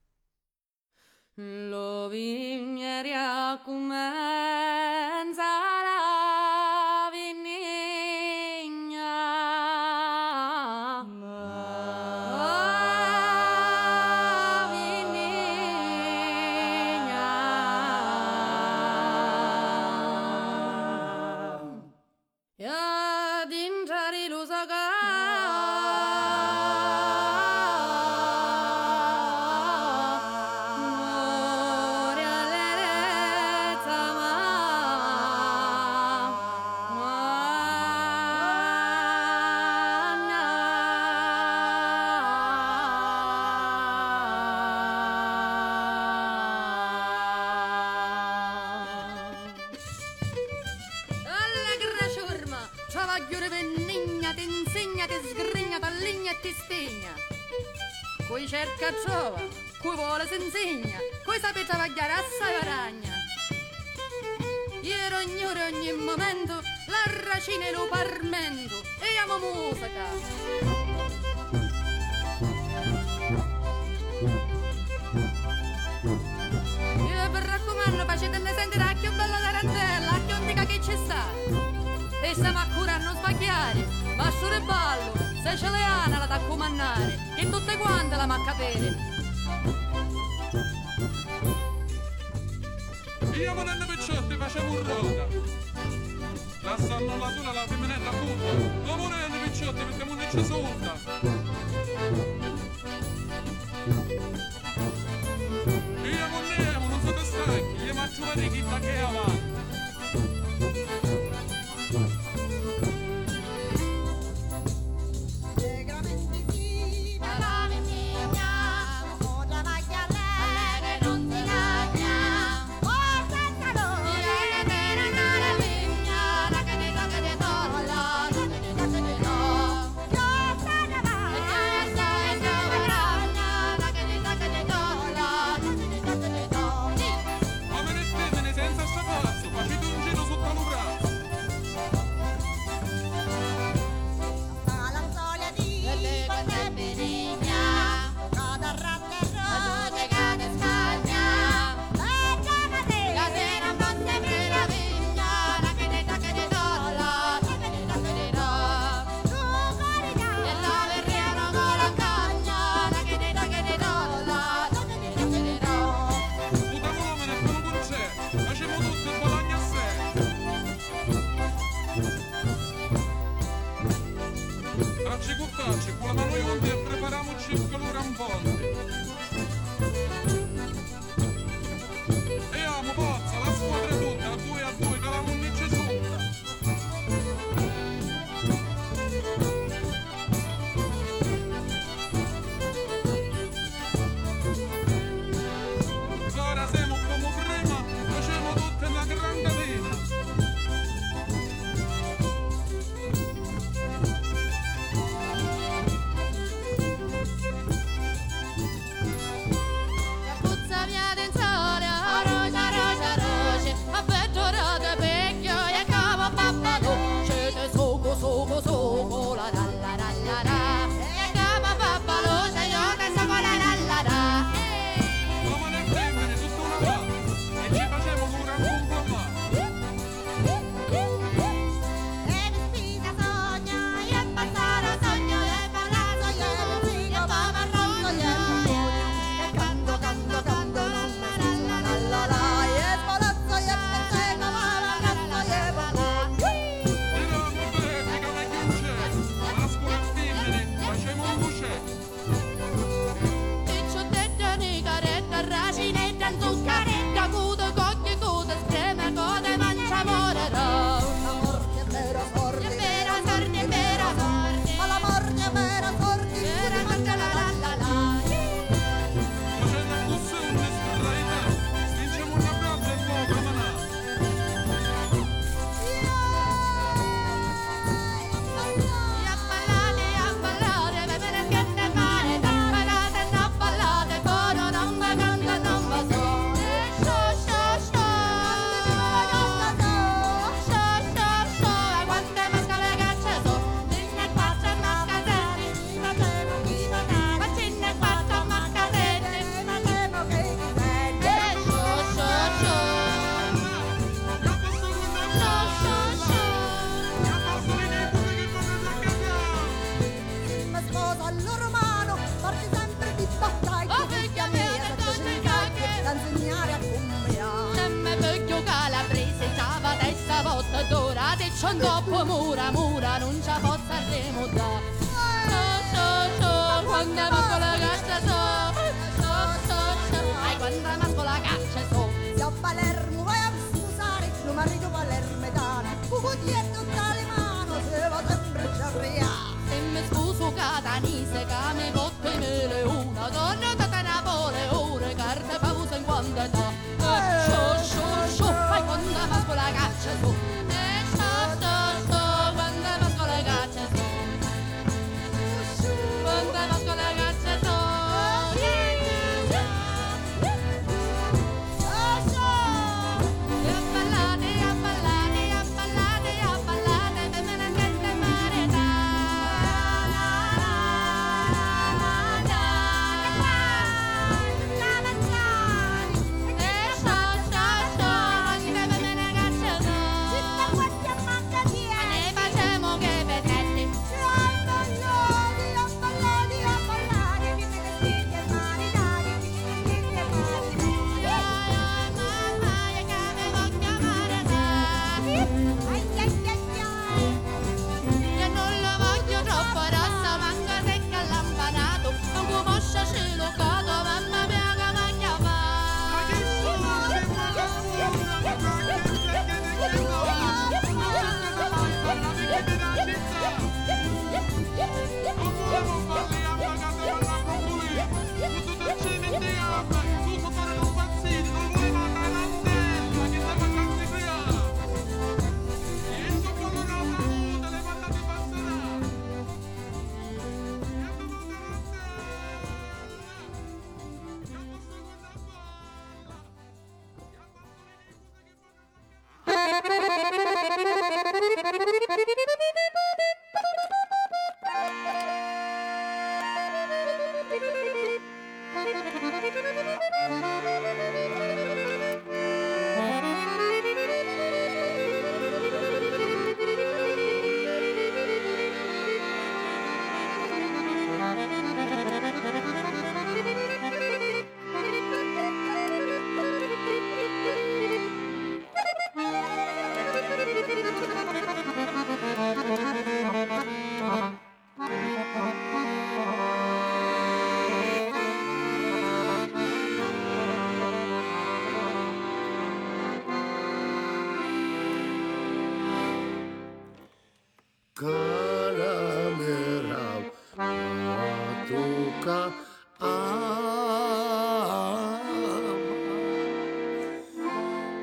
Lo vigneria comenza la vigna. La vigna. Ya dinjari lusaga. Cui cerca trova, cui vuole si insegna, cui sapete travagliare assai varagna. Ieri ognore ogni momento, la racina e lo parmento, e amo musica. Io per raccomando facetene sentire a più bella tarantella, a più antica che ci sta. E stiamo a curare non sbagliare, ma solo ballo, se ce l'hanno la da comandare, e tutte quante la macca bene. Io volendo picciotti facevo un roda. La sanno la sola la femminella punta. Lo volendo picciotti perché non c'è solta. Io volevo, non sono stanchi, gli faccio vedere chi va che è avanti. Con la mano ionde e prepariamoci il calore amponte. E amo forza, la squadra tutta, a due a due, che la mundice sotto. Ora siamo come prima, facciamo tutte una grande vena. Dopo mura mura non c'ha forza di mudare. So so so quando masco la caccia so. So so so ai quando masco la caccia so. Se a Palermo vai a scusare, non mi arrivo palermetana. Cuco dietro tra le mani, se va sempre già via. Se mi scuso catanese, che mi botte mele una donna da Napoleone, carte pausa in quantità. So so so ai quando masco la caccia so. Quando masco la caccia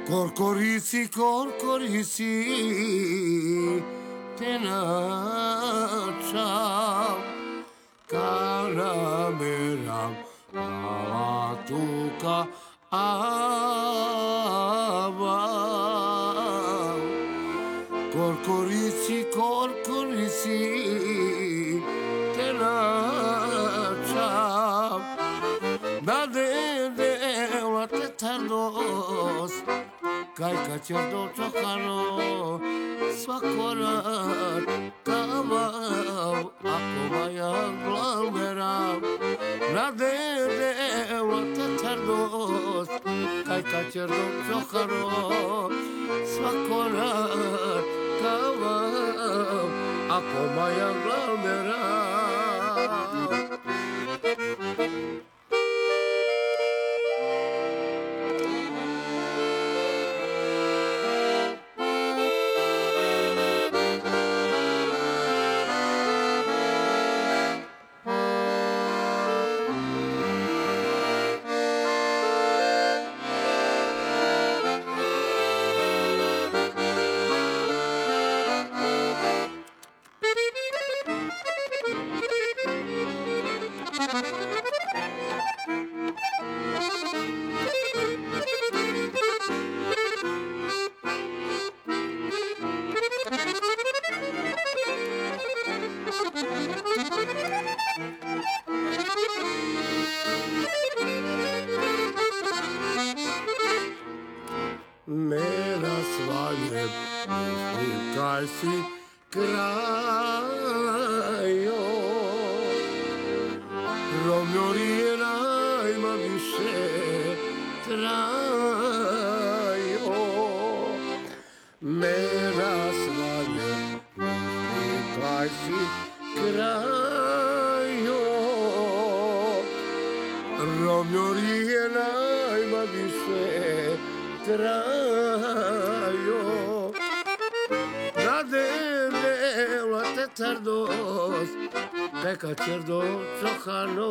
Corcorizi, corcorizi, tenaciam, canameram, avatuca, avam. Corcorizi, corcorizi, tenaciam, da de de una tetardos, Kai kacerdo cokano svakorat kavau ako mayang lalmeram na de de watatardos kai kacerdo cokano svakorat kavau ako mayang lalmeram. Mera svalje kaj si krajo Romjorina ima više trajo Mera svalje kaj si krajo Romjorina ima više trajo da deve la tetardos peka cerdo cokano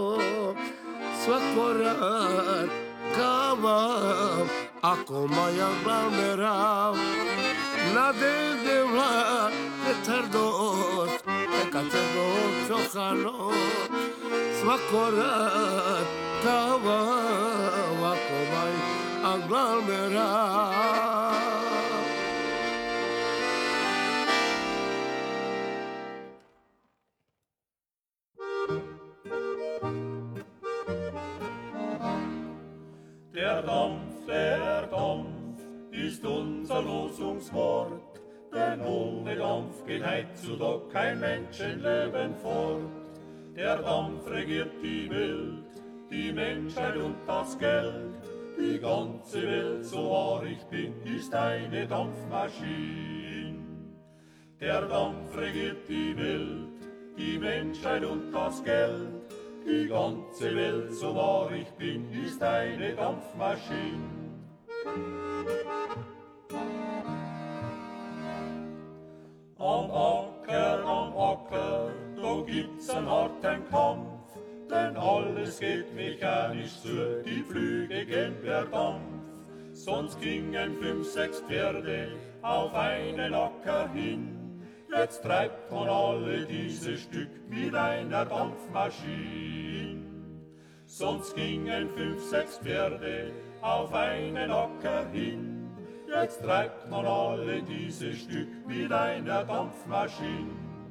svakorat kavav ako maja glavmerav na deve la tetardos peka cerdo cokano svakorat kavav ako maja aglomerar. Der Dampf, der Dampf ist unser Losungswort, denn ohne Dampf geht heutzutage kein Menschenleben fort. Der Dampf regiert die Welt, die Menschheit und das Geld. Die ganze Welt, so wahr ich bin, ist eine Dampfmaschine. Der Dampf regiert die Welt, die Menschheit und das Geld. Die ganze Welt, so wahr ich bin, ist eine Dampfmaschine. Am Acker, am Acker, da gibt's einen harten Kampf. Denn alles geht mechanisch zu, die Flüge gehen per Dampf. Sonst gingen fünf, sechs Pferde auf einen Acker hin. Jetzt treibt man alle diese Stück mit einer Dampfmaschine. Sonst gingen fünf, sechs Pferde auf einen Acker hin. Jetzt treibt man alle diese Stück mit einer Dampfmaschine.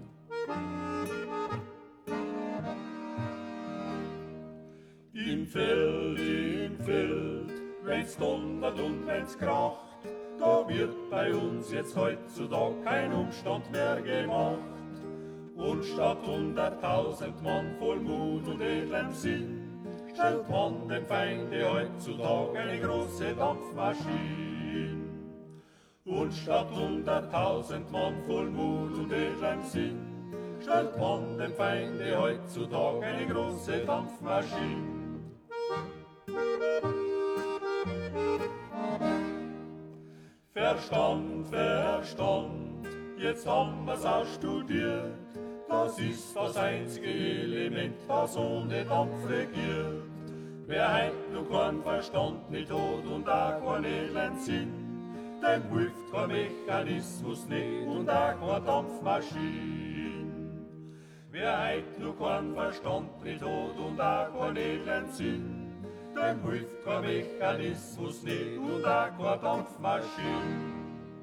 Im Feld, im Feld, wenn's donnert und wenn's kracht, da wird bei uns jetzt heutzutage kein Umstand mehr gemacht. Und statt hunderttausend Mann voll Mut und edlem Sinn, stellt man dem Feinde heutzutage eine große Dampfmaschine. Und statt hunderttausend Mann voll Mut und edlem Sinn, stellt man dem Feinde heutzutage eine große Dampfmaschine. Verstand, Verstand, jetzt haben wir's auch studiert. Das ist das einzige Element, das ohne Dampf regiert. Wer heut noch keinen Verstand nicht hat und auch keinen edlen Sinn, denn hilft kein Mechanismus nicht und auch keine Dampfmaschine. Wer heut nur keinen Verstand nicht hat und auch keinen edlen Sinn, denn hilft kein Mechanismus nicht und auch keine Dampfmaschine.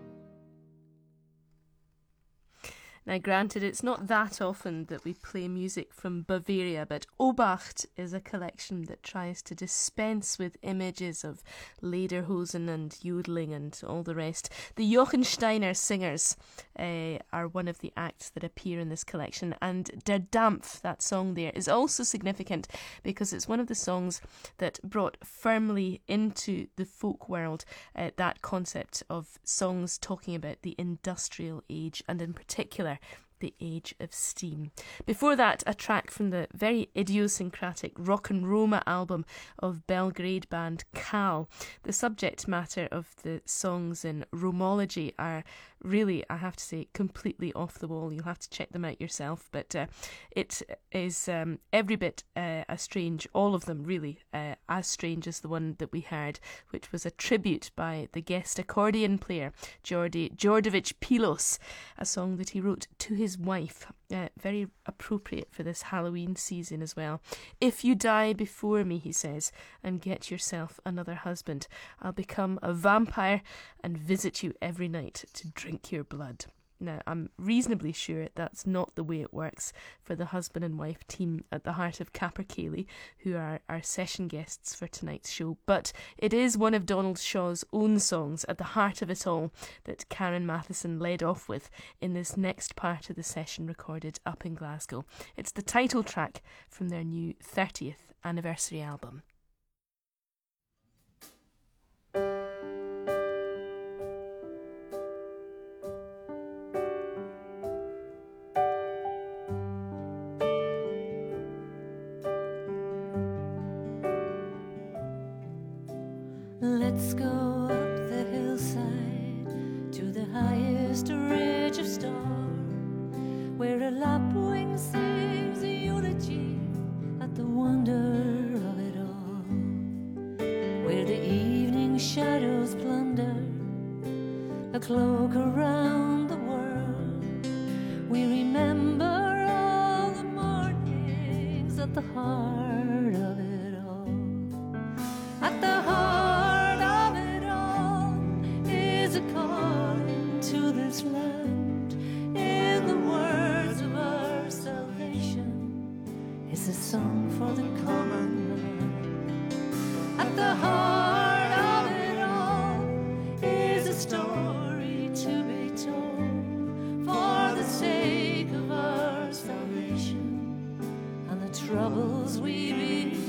Now, granted, it's not that often that we play music from Bavaria, but Obacht is a collection that tries to dispense with images of lederhosen and yodeling and all the rest. The Jochen Steiner singers uh, are one of the acts that appear in this collection, and Der Dampf, that song there, is also significant because it's one of the songs that brought firmly into the folk world uh, that concept of songs talking about the industrial age, and in particular the age of steam. Before that, a track from the very idiosyncratic Rock and Roma album of Belgrade band Cal. The subject matter of the songs in Romology are really, I have to say, completely off the wall. You'll have to check them out yourself, but uh, it is um, every bit uh, as strange, all of them really, uh, as strange as the one that we heard, which was a tribute by the guest accordion player, Jordi Djordjevic Pilos, a song that he wrote to his wife. Uh, very appropriate for this Halloween season as well. If you die before me, he says, and get yourself another husband, I'll become a vampire and visit you every night to drink your blood. Now, I'm reasonably sure that's not the way it works for the husband and wife team at the Heart of Capercaillie, who are our session guests for tonight's show. But it is one of Donald Shaw's own songs at the heart of it all that Karen Matheson led off with in this next part of the session recorded up in Glasgow. It's the title track from their new thirtieth anniversary album. Let's go up the hillside to the highest ridge of star, where a lapwing sings a eulogy at the wonder of it all, where the evening shadows plunder a cloak around the world. We remember all the mornings at the heart of it all. At the heart to this land, in the words of our salvation, is a song for the common man. At the heart of it all is a story to be told, for the sake of our salvation and the troubles we behold.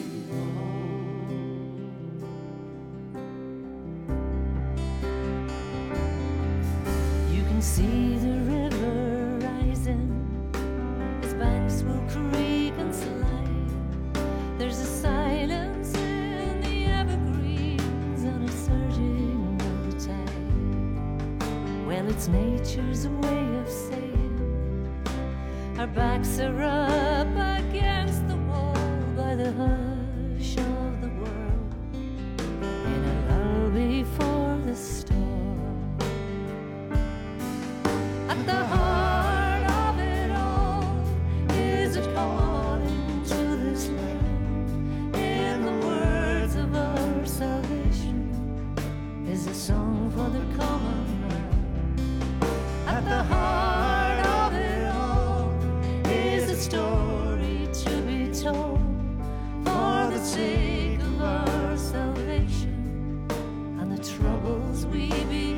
See the river rising, its banks will creak and slide. There's a silence in the evergreens and a surging of the tide. Well, it's nature's way of saying our backs are up against the wall by the hush of the world, in a lull before the storm. At the heart of it all is a calling to this land. In the words of our salvation is a song for the common man. At the heart of it all is a story to be told, for the sake of our salvation and the troubles we behold.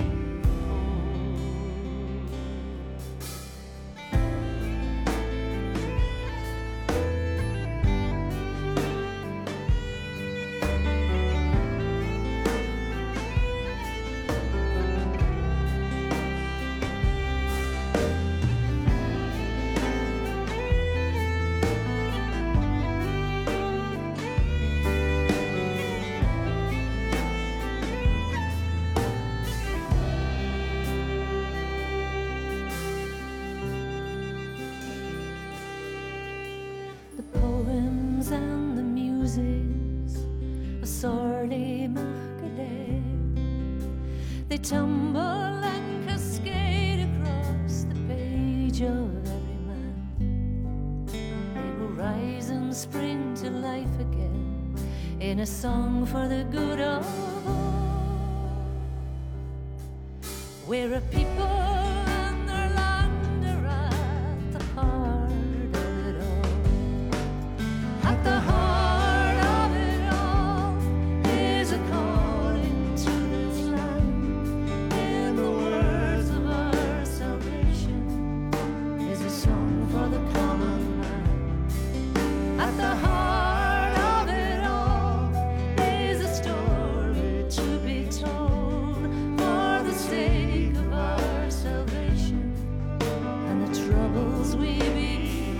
They tumble and cascade across the page of every man. They will rise and spring to life again in a song for the good of all. We're a people and their land are at the heart of it all. At the heart of it all is a calling to this land. In the words of our salvation is a song for the common man. At the heart of it all is a story to be told for the sake of our salvation and the troubles we behold.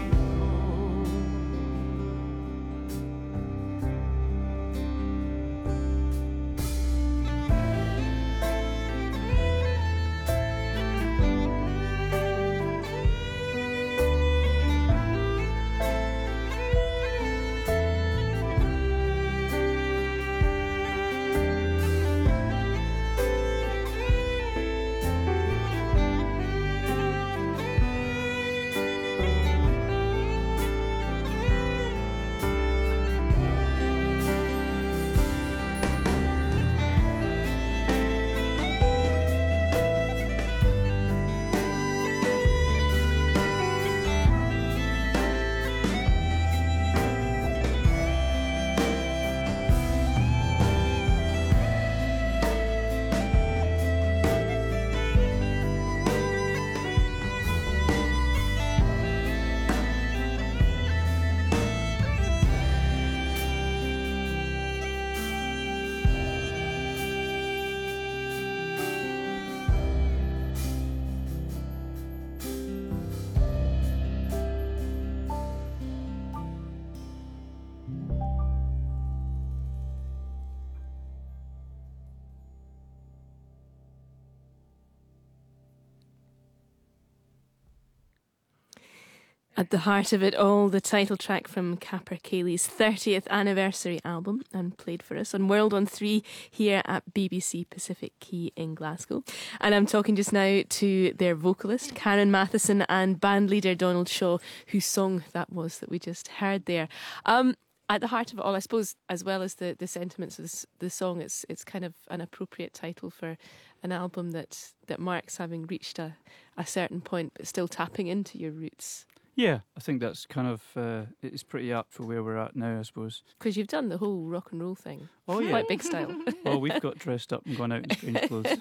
At the heart of it all, the title track from Capercailly's thirtieth anniversary album, and played for us on World on three here at B B C Pacific Quay in Glasgow. And I'm talking just now to their vocalist, Karen Matheson, and band leader Donald Shaw, whose song that was that we just heard there. Um, at the heart of it all, I suppose, as well as the, the sentiments of this, the song, it's it's kind of an appropriate title for an album that, that marks having reached a, a certain point, but still tapping into your roots. Yeah, I think that's kind of, uh, it's pretty apt for where we're at now, I suppose. Because you've done the whole rock and roll thing. Oh, yeah. Quite big style. Well, we've got dressed up and gone out in strange clothes.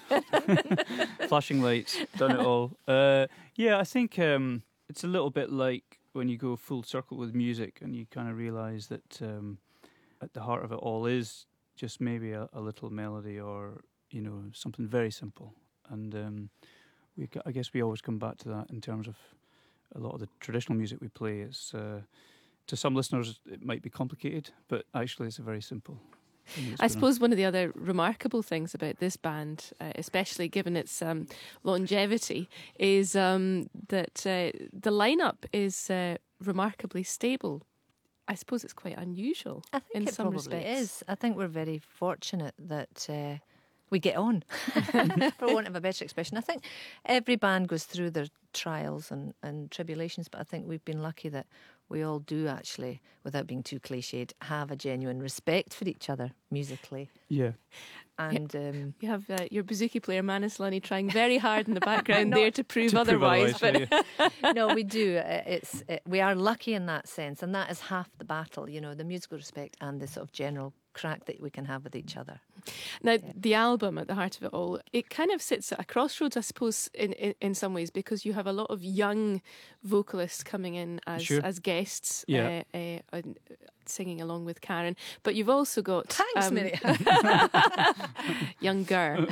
Flashing lights, done it all. Uh, yeah, I think um, it's a little bit like when you go full circle with music and you kind of realise that um, at the heart of it all is just maybe a, a little melody or, you know, something very simple. And um, we, I guess we always come back to that in terms of a lot of the traditional music we play. Is uh, to some listeners it might be complicated, but actually it's a very simple thing. I suppose one of the other remarkable things about this band, uh, especially given its um, longevity, is um, that uh, the lineup is uh, remarkably stable. I suppose it's quite unusual. I think in it some probably respects. is. I think we're very fortunate that uh, we get on, for want of a better expression. I think every band goes through their trials and, and tribulations, but I think we've been lucky that we all do actually, without being too cliched, have a genuine respect for each other musically. Yeah. And um, you have uh, your bouzouki player Manus Lunny trying very hard in the background Not there to prove to otherwise. Prove otherwise but no, we do. Uh, It's it, we are lucky in that sense, and that is half the battle. You know, the musical respect and the sort of general crack that we can have with each other. Now, the album, at the heart of it all, it kind of sits at a crossroads, I suppose, in, in, in some ways, because you have a lot of young vocalists coming in as Sure. as guests, Yeah. uh, uh, and singing along with Karen. But you've also got Thanks, um, Miriam. younger.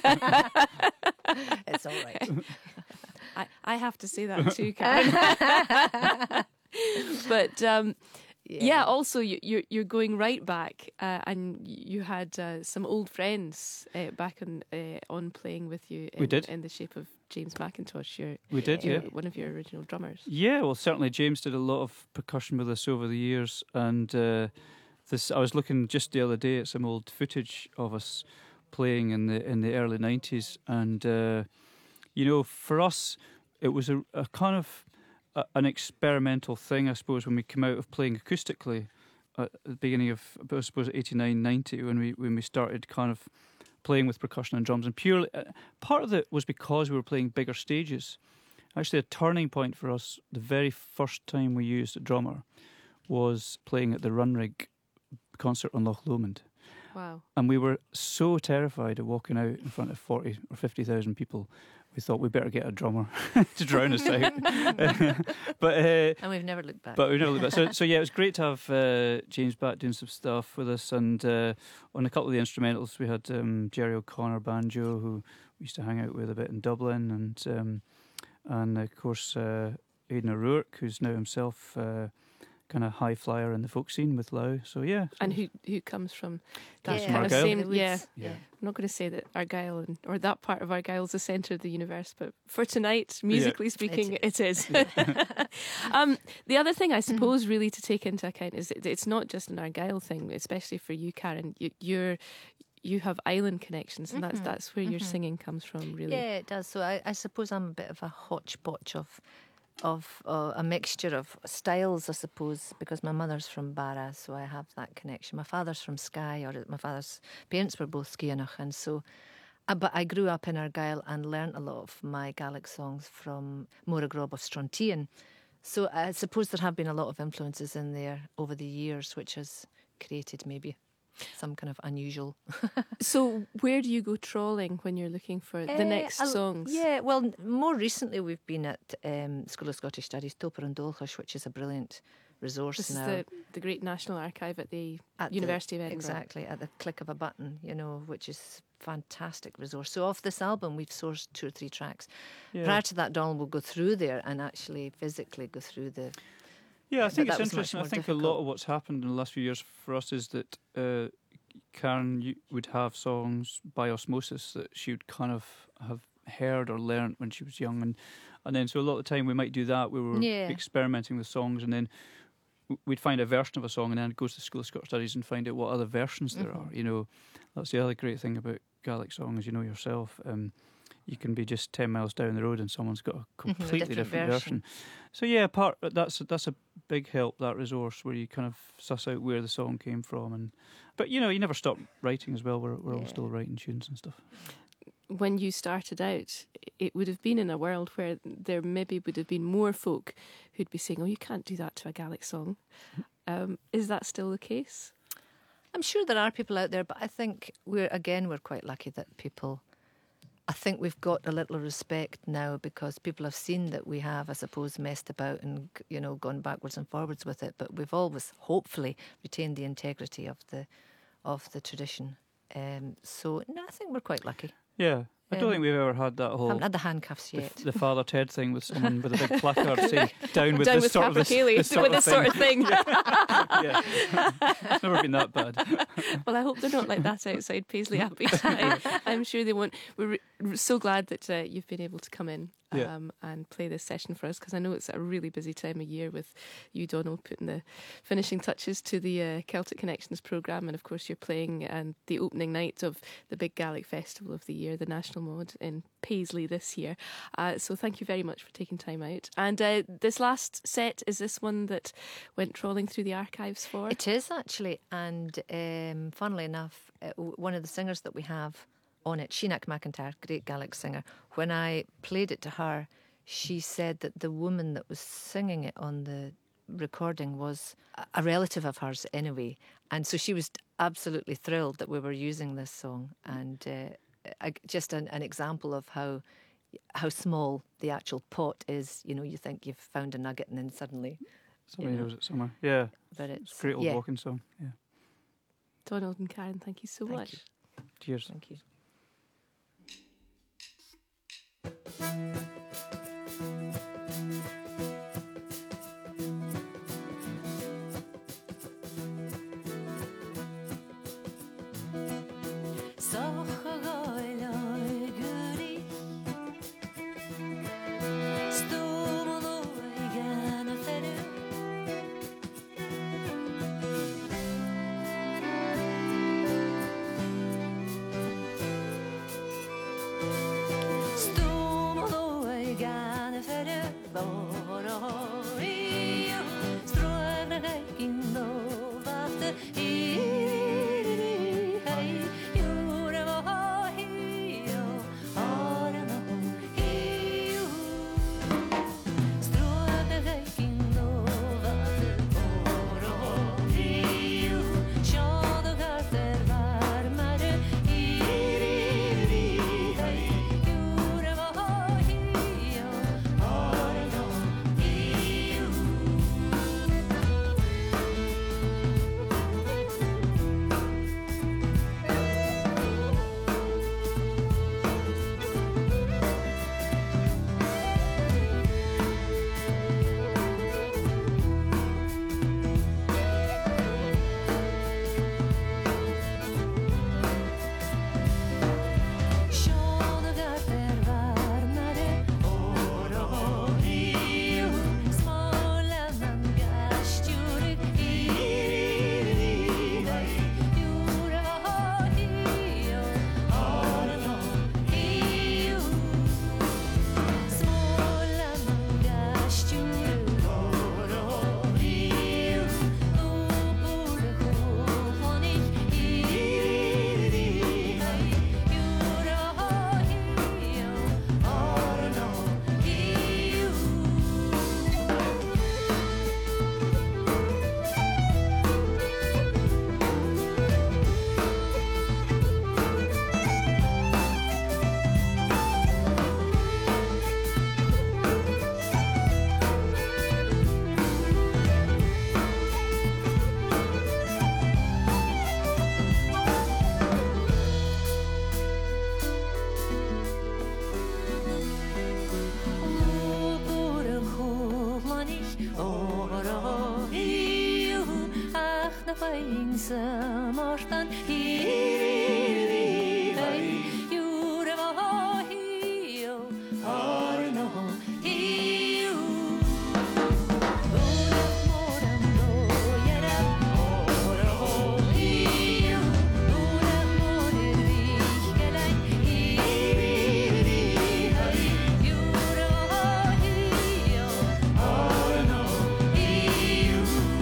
It's all right. I, I have to say that too, Karen. But um, yeah. yeah, also you, you're you're going right back, uh, and you had uh, some old friends uh, back on uh, on playing with you. In, We did. in the shape of James McIntosh. Your, We did, your, yeah. one of your original drummers. Yeah, well, certainly James did a lot of percussion with us over the years, and uh, this I was looking just the other day at some old footage of us playing in the in the early nineties, and uh, you know, for us, it was a, a kind of a, an experimental thing, I suppose, when we came out of playing acoustically at the beginning of, I suppose, eighty-nine, ninety, when we when we started kind of playing with percussion and drums, and purely uh, part of it was because we were playing bigger stages. Actually, a turning point for us, the very first time we used a drummer, was playing at the Runrig concert on Loch Lomond. Wow. And we were so terrified of walking out in front of forty or fifty thousand people, we thought we better get a drummer to drown us out. but uh, And we've never looked back. But we've never looked back. So, so yeah, it was great to have uh, James back doing some stuff with us. And uh, on a couple of the instrumentals, we had um, Jerry O'Connor banjo, who we used to hang out with a bit in Dublin. And, um, and of course, uh, Aidan O'Rourke, who's now himself... Uh, kind of high flyer in the folk scene with Lau. So yeah. And who who comes from that yeah. kind of same yeah. yeah. I'm not going to say that Argyll and, or that part of Argyll is the centre of the universe, but for tonight, musically yeah. speaking, it, it is. um, the other thing I suppose really to take into account is that it's not just an Argyll thing, especially for you, Karen. You, you're you have island connections, and mm-hmm. that's that's where mm-hmm. your singing comes from, really. Yeah, it does. So I, I suppose I'm a bit of a hodgepodge of of uh, a mixture of styles, I suppose, because my mother's from Barra, so I have that connection. My father's from Skye, or my father's parents were both Skianach, and so, uh, but I grew up in Argyll and learnt a lot of my Gaelic songs from Mora Grob of Strontian. So I suppose there have been a lot of influences in there over the years, which has created maybe some kind of unusual. So where do you go trawling when you're looking for the uh, next I'll, songs? Yeah, well, more recently we've been at um, School of Scottish Studies, Topper and Dolchus, which is a brilliant resource this now. This is the, the great National Archive at the at University the, of Edinburgh. Exactly, at the click of a button, you know, which is fantastic resource. So off this album we've sourced two or three tracks. Yeah. Prior to that, Donald will go through there and actually physically go through the... Yeah, I think it's interesting. I think difficult. a lot of what's happened in the last few years for us is that uh, Karen you would have songs by osmosis that she would kind of have heard or learnt when she was young, and and then so a lot of the time we might do that. We were yeah. experimenting with songs, and then we'd find a version of a song, and then go to the School of Scottish Studies and find out what other versions there mm-hmm. are. You know, that's the other great thing about Gaelic songs. You know yourself. Um, You can be just ten miles down the road and someone's got a completely mm-hmm, a different, different version. version. So yeah, part that's that's a big help, that resource where you kind of suss out where the song came from, and but you know you never stop writing as well. We're we're yeah. all still writing tunes and stuff. When you started out, it would have been in a world where there maybe would have been more folk who'd be saying, "Oh, you can't do that to a Gaelic song." Um, is that still the case? I'm sure there are people out there, but I think we're again we're quite lucky that people. I think we've got a little respect now because people have seen that we have, I suppose, messed about and, you know, gone backwards and forwards with it. But we've always, hopefully, retained the integrity of the of the tradition. Um, so, no, I think we're quite lucky. Yeah. I don't um, think we've ever had that whole... haven't had the handcuffs yet. The, the Father Ted thing with someone with a big placard saying, down with down this with sort of this, this sort with of this sort of thing. yeah. It's never been that bad. Well, I hope they're not like that outside Paisley Abbey tonight. I'm sure they won't. We're re- so glad that uh, you've been able to come in um, yeah. and play this session for us, because I know it's a really busy time of year with you, Donald, putting the finishing touches to the uh, Celtic Connections programme, and of course you're playing and the opening night of the big Gaelic festival of the year, the National Mod in Paisley this year. Uh, so thank you very much for taking time out. And uh, this last set, is this one that went trawling through the archives for? It is actually, and um, funnily enough, uh, one of the singers that we have on it, Sheenac McIntyre, great Gaelic singer, when I played it to her, she said that the woman that was singing it on the recording was a relative of hers anyway, and so she was absolutely thrilled that we were using this song, and uh, just an, an example of how how small the actual pot is. You know, you think you've found a nugget and then suddenly somebody you know, knows it somewhere. Yeah, but it's, it's a great old yeah. walking song. Yeah. Donald and Karen, thank you so thank much. You. Cheers. Thank you. ensam hiri hei Jurva hio Arno hio Una morando yera Ora hio Una morir viskelein hiri hei Jurva hio Arno hio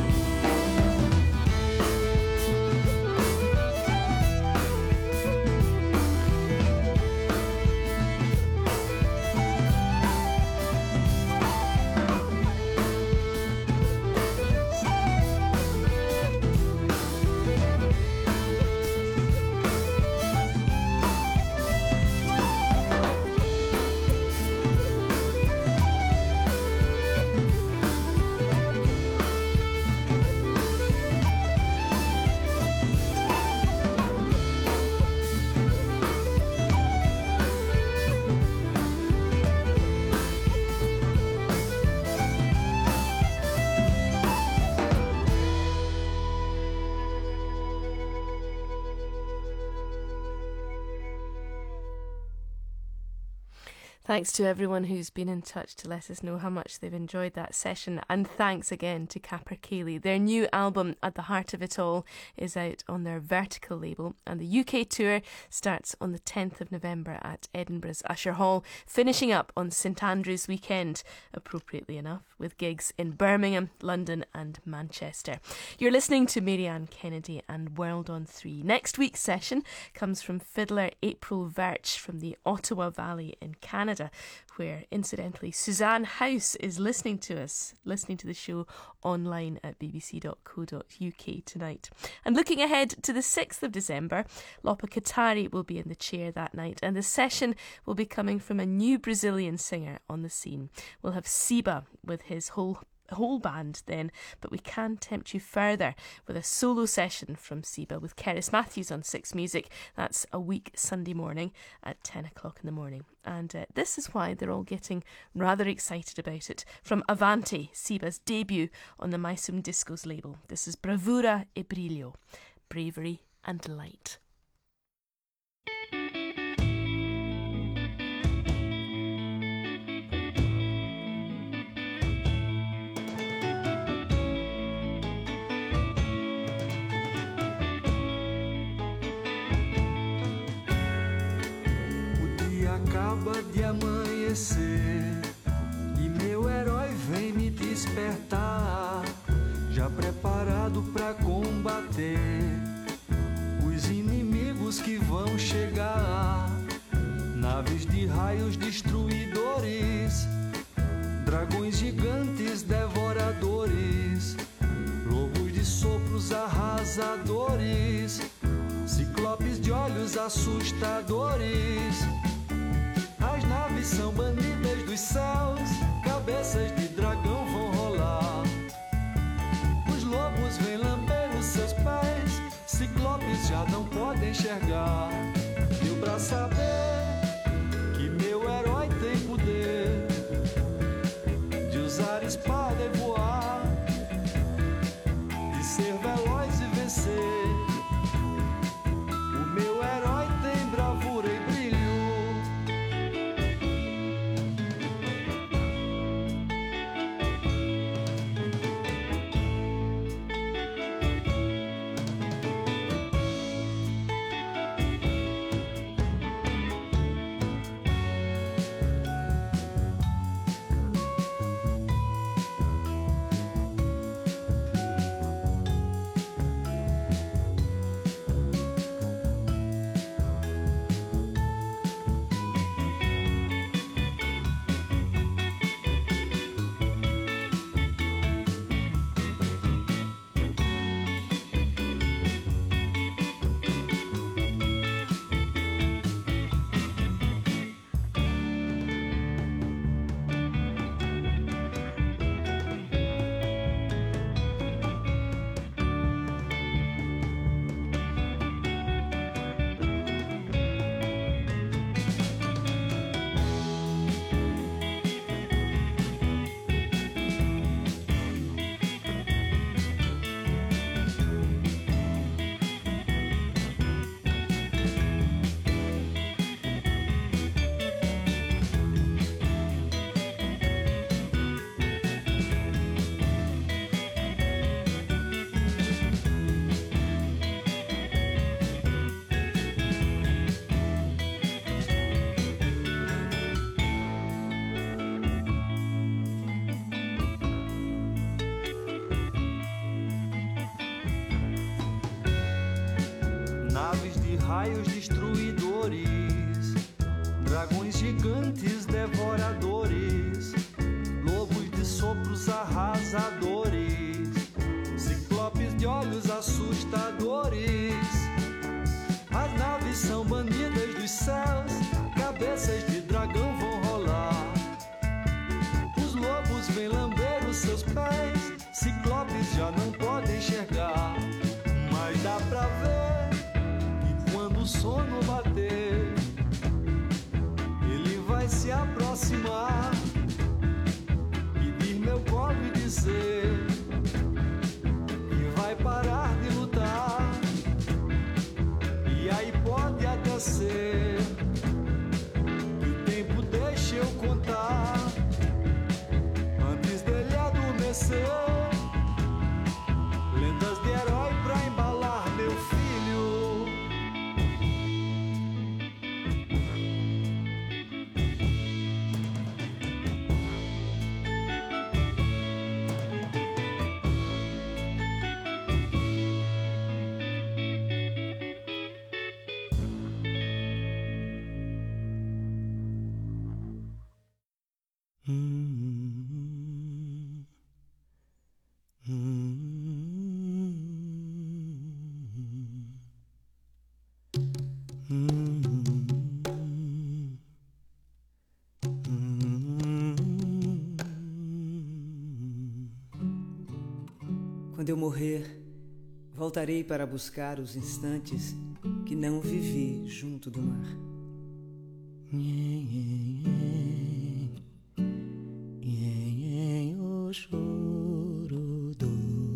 Thanks to everyone who's been in touch to let us know how much they've enjoyed that session, and thanks again to Capercaillie. Their new album, At the Heart of It All, is out on their Vertical label, and the U K tour starts on the tenth of November at Edinburgh's Usher Hall, finishing up on St Andrew's weekend, appropriately enough, with gigs in Birmingham, London and Manchester. You're listening to Marianne Kennedy and World on three. Next week's session comes from fiddler April Verch from the Ottawa Valley in Canada, where, incidentally, Suzanne House is listening to us, listening to the show online at b b c dot co dot u k tonight. And looking ahead to the sixth of December, Lopa Katari will be in the chair that night, and the session will be coming from a new Brazilian singer on the scene. We'll have Siba with his whole whole band then, but we can tempt you further with a solo session from Siba with Keris Matthews on Six Music. That's a week Sunday morning at ten o'clock in the morning. And uh, this is why they're all getting rather excited about it. From Avanti, Siba's debut on the Maisum Discos label. This is Bravura e Brilho, Bravery and Light. Acaba de amanhecer e meu herói vem me despertar, já preparado pra combater os inimigos que vão chegar. Naves de raios destruidores, dragões gigantes devoradores, lobos de sopros arrasadores, ciclopes de olhos assustadores. As naves são banidas dos céus, cabeças de dragão vão rolar. Os lobos vêm lamber os seus pés, ciclopes já não podem enxergar. Deu pra saber que meu herói tem poder de usar espada e voar, de ser veloz e vencer. O meu herói tem bravura e brilho. raios destruidores, dragões gigantes devoradores, lobos de sopros arrasadores, ciclopes de olhos assustadores. As naves são banidas dos céus, cabeças de dragão vão rolar. Os lobos vêm lamber os seus pés, ciclopes já não podem enxergar. Mas dá pra ver que quando o sono bater, ele vai se aproximar, pedir meu colo e dizer que vai parar de lutar. E aí pode até ser que o tempo deixe eu contar antes dele adormecer. Lendas de herói pra embalar meu filho. Quando eu morrer, voltarei para buscar os instantes que não vivi junto do mar. O choro do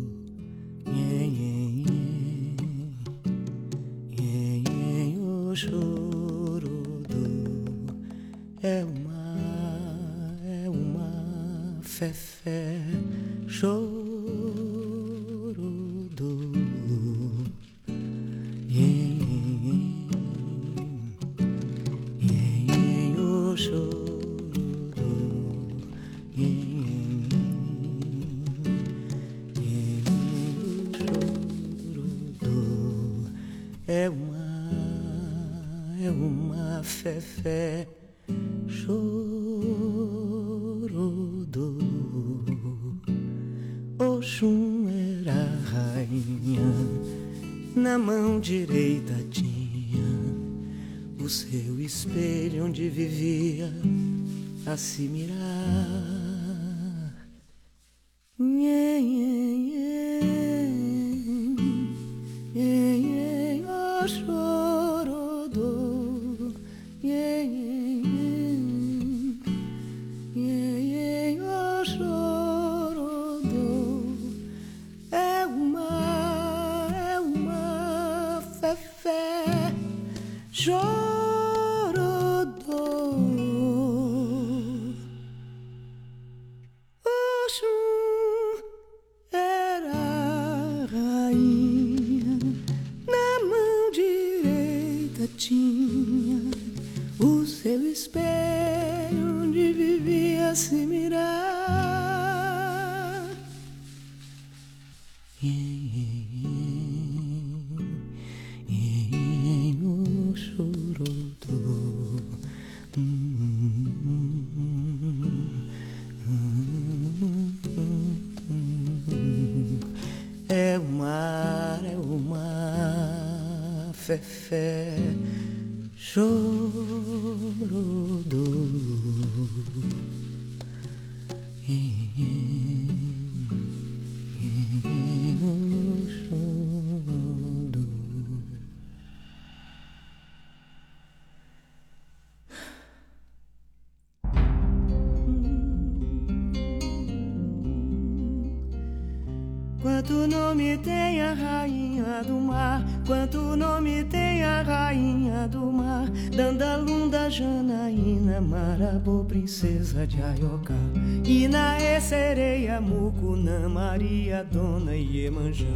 o choro do é uma é uma fé choro é uma é uma fé fé choro do Oxum era a rainha, na mão direita tinha o seu espelho onde vivia a se mirar. Nhê, nhê, nhê, nhê, nhê, o choro do nhê, nhê, nhê, nhê, o choro do é uma, é uma fé, fé, choro do Oxum era a rainha, na mão direita tinha o seu espelho onde vivia a se mirar. O choro do é o mar, é o mar, fé, fé, choro do Quanto nome tem a rainha do mar, quanto nome tem a rainha do mar, Dandalunda, Janaína, Marabô, princesa de Aiocá, Inaê, Sereia, Mucunã, Maria, Dona Iemanjá.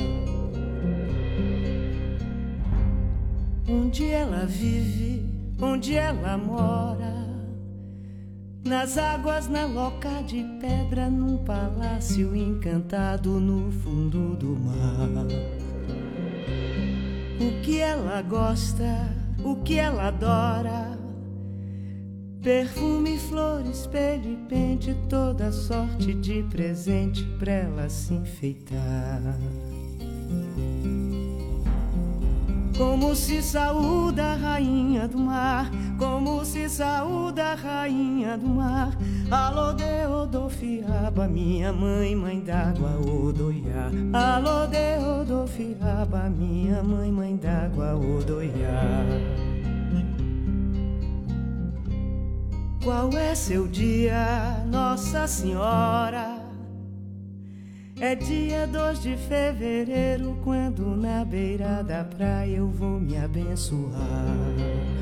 Onde ela vive, onde ela mora, nas águas, na loca de pedra, num palácio encantado no fundo do mar. o que ela gosta, o que ela adora. Perfume, flores, espelho e pente, toda sorte de presente pra ela se enfeitar. Como se saúda a rainha do mar, como se saúda a rainha do mar. Alô de Odofiaba, minha mãe, mãe d'água, Odoiá. Alô de Odofiaba, minha mãe, mãe d'água, Odoiá. Qual é seu dia, Nossa Senhora? É dia dois de fevereiro, quando na beira da praia eu vou me abençoar.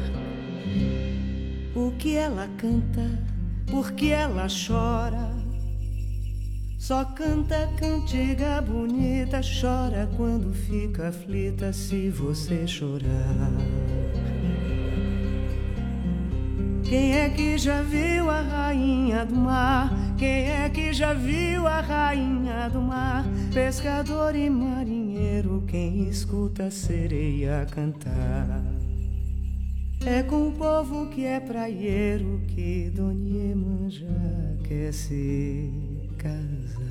O que ela canta, por que ela chora? Só canta cantiga bonita, chora quando fica aflita se você chorar. Quem é que já viu a rainha do mar? Quem é que já viu a rainha do mar? Pescador e marinheiro, quem escuta a sereia cantar. É com o povo que é praieiro que Dona Iemanjá quer se casar.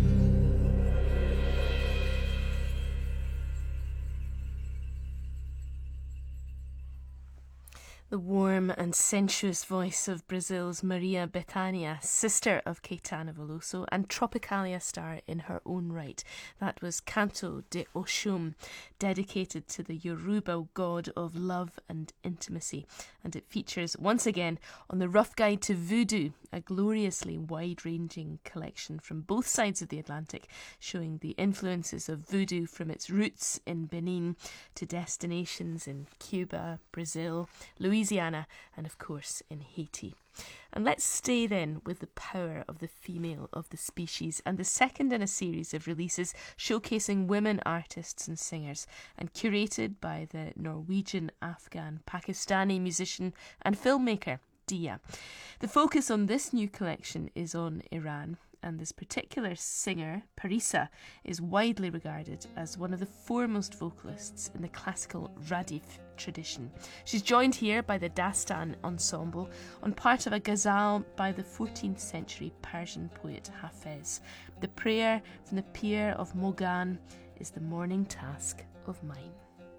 The warm and sensuous voice of Brazil's Maria Bethânia, sister of Caetano Veloso and Tropicalia star in her own right. That was Canto de Oshun, dedicated to the Yoruba god of love and intimacy. And it features once again on the Rough Guide to Voodoo, a gloriously wide-ranging collection from both sides of the Atlantic, showing the influences of voodoo from its roots in Benin to destinations in Cuba, Brazil, Louisiana, and of course in Haiti. And let's stay then with the power of the female of the species, and the second in a series of releases showcasing women artists and singers, and curated by the Norwegian, Afghan, Pakistani musician and filmmaker Dia. The focus on this new collection is on Iran, and this particular singer, Parisa, is widely regarded as one of the foremost vocalists in the classical Radif tradition. She's joined here by the Dastan Ensemble on part of a ghazal by the fourteenth century Persian poet Hafez. The prayer from the Pir of Mogan is the morning task of mine.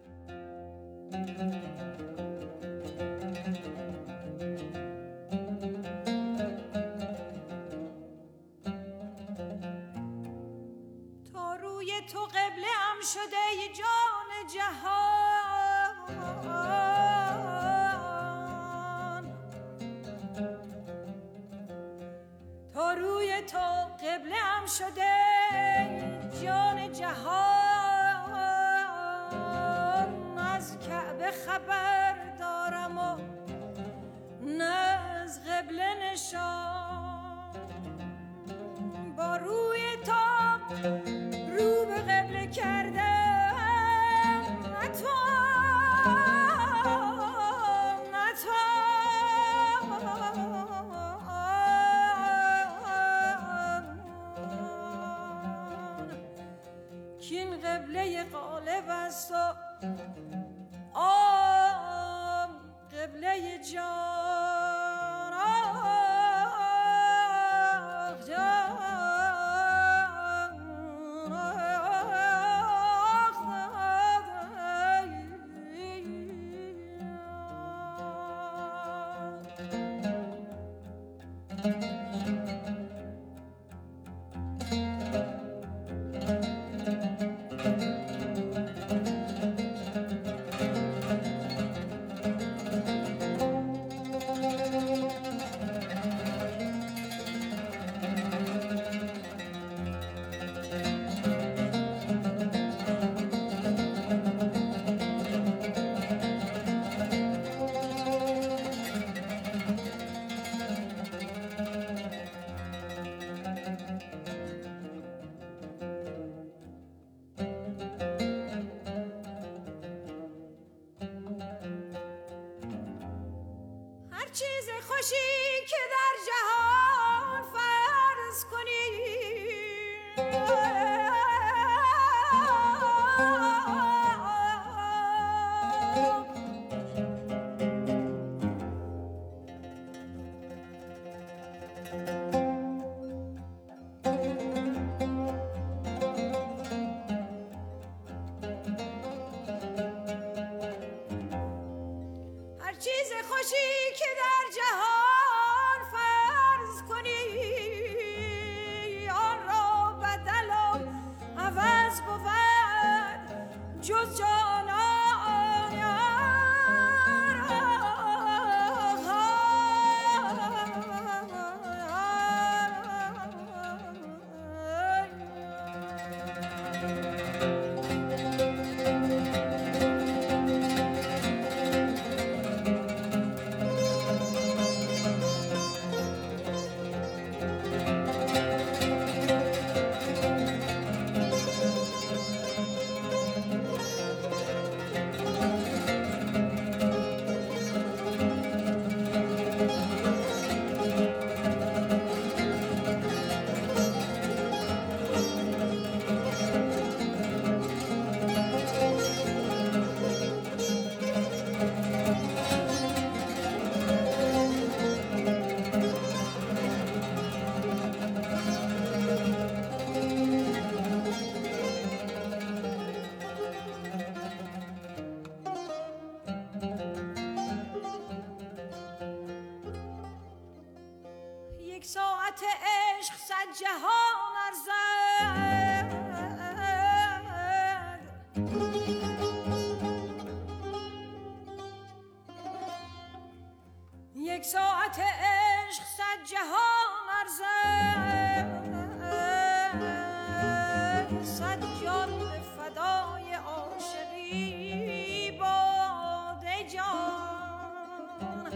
تو قبله ام شده ای جان جهان تو روی تو قبله ام شده ای جان جهان از کعبه خبر دارم و نه از قبله نشان با روی تو رو به قبله کردم نتوان نتوان کین قبله غالب است و آم قبله جان آه جان چیز خوشی که در جهان فرض کنی خوشی که در جهان فرض کنی آن را بدل و عوض بود جز جانان یک ساعت عشق صد جهان ارزد یک ساعت عشق صد جهان ارزد صد جان به فدای عاشقی باده جان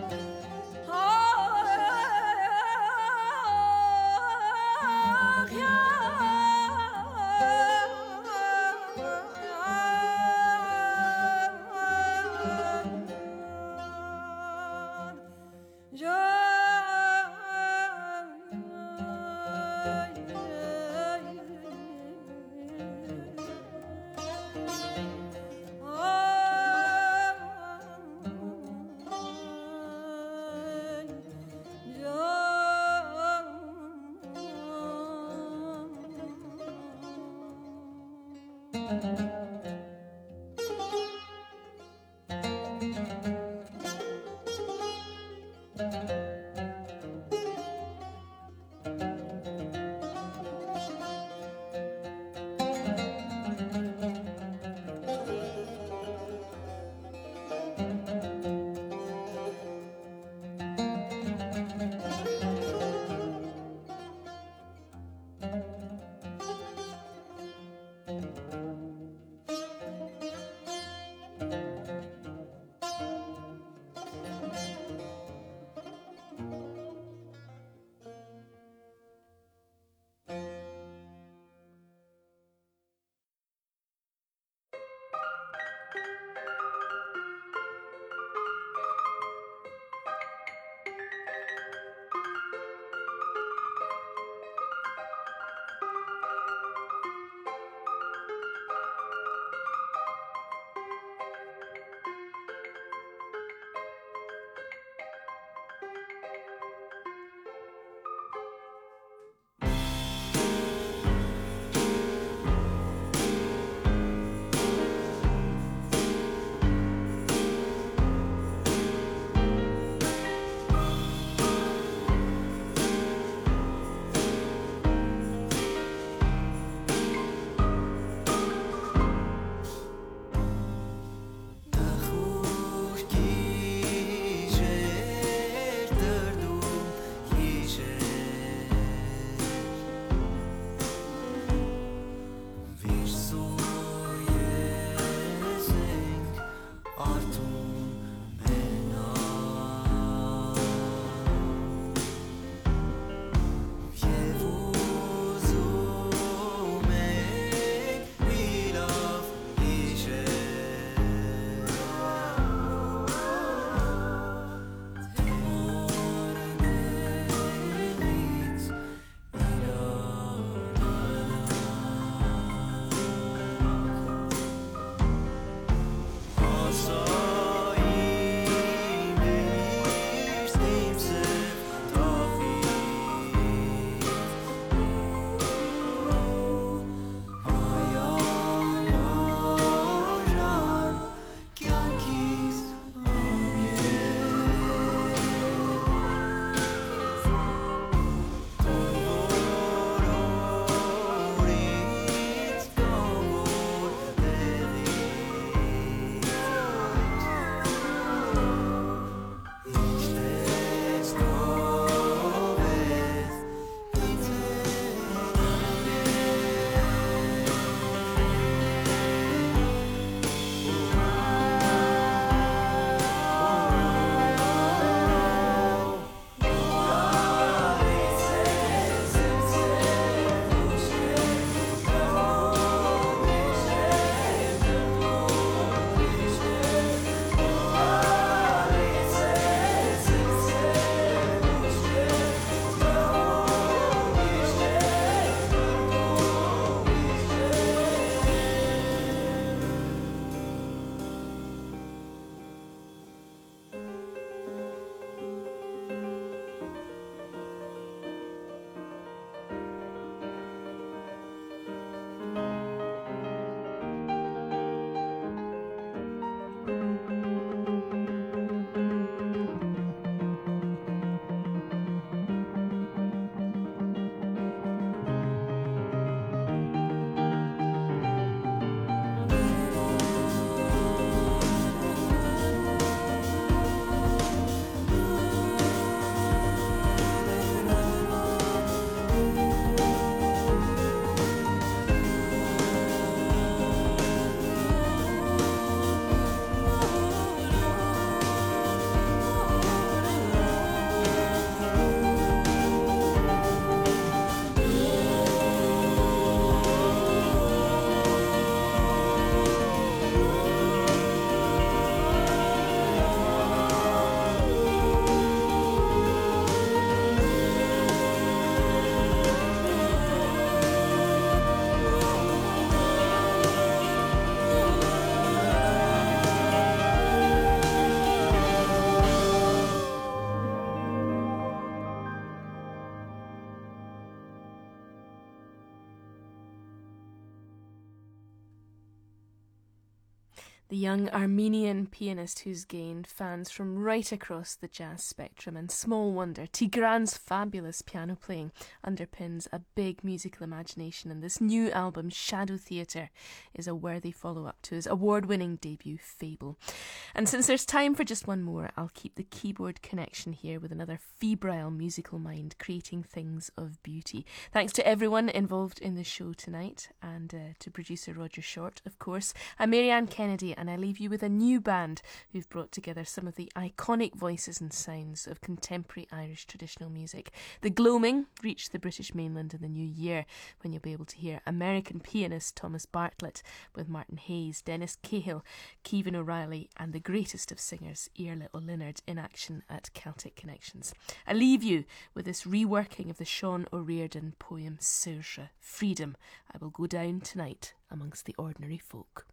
The young Armenian pianist who's gained fans from right across the jazz spectrum, and small wonder, Tigran's fabulous piano playing underpins a big musical imagination, and this new album, Shadow Theatre, is a worthy follow-up to his award-winning debut, Fable. And since there's time for just one more, I'll keep the keyboard connection here with another febrile musical mind creating things of beauty. Thanks to everyone involved in the show tonight, and uh, to producer Roger Short, of course. I'm Marianne Kennedy, and I leave you with a new band who've brought together some of the iconic voices and sounds of contemporary Irish traditional music. The Gloaming reached the British mainland in the new year, when you'll be able to hear American pianist Thomas Bartlett with Martin Hayes, Dennis Cahill, Kevin O'Reilly, and the greatest of singers, Iarla O'Linnard, in action at Celtic Connections. I leave you with this reworking of the Sean O'Riordan poem Saoirse, Freedom. I will go down tonight amongst the ordinary folk.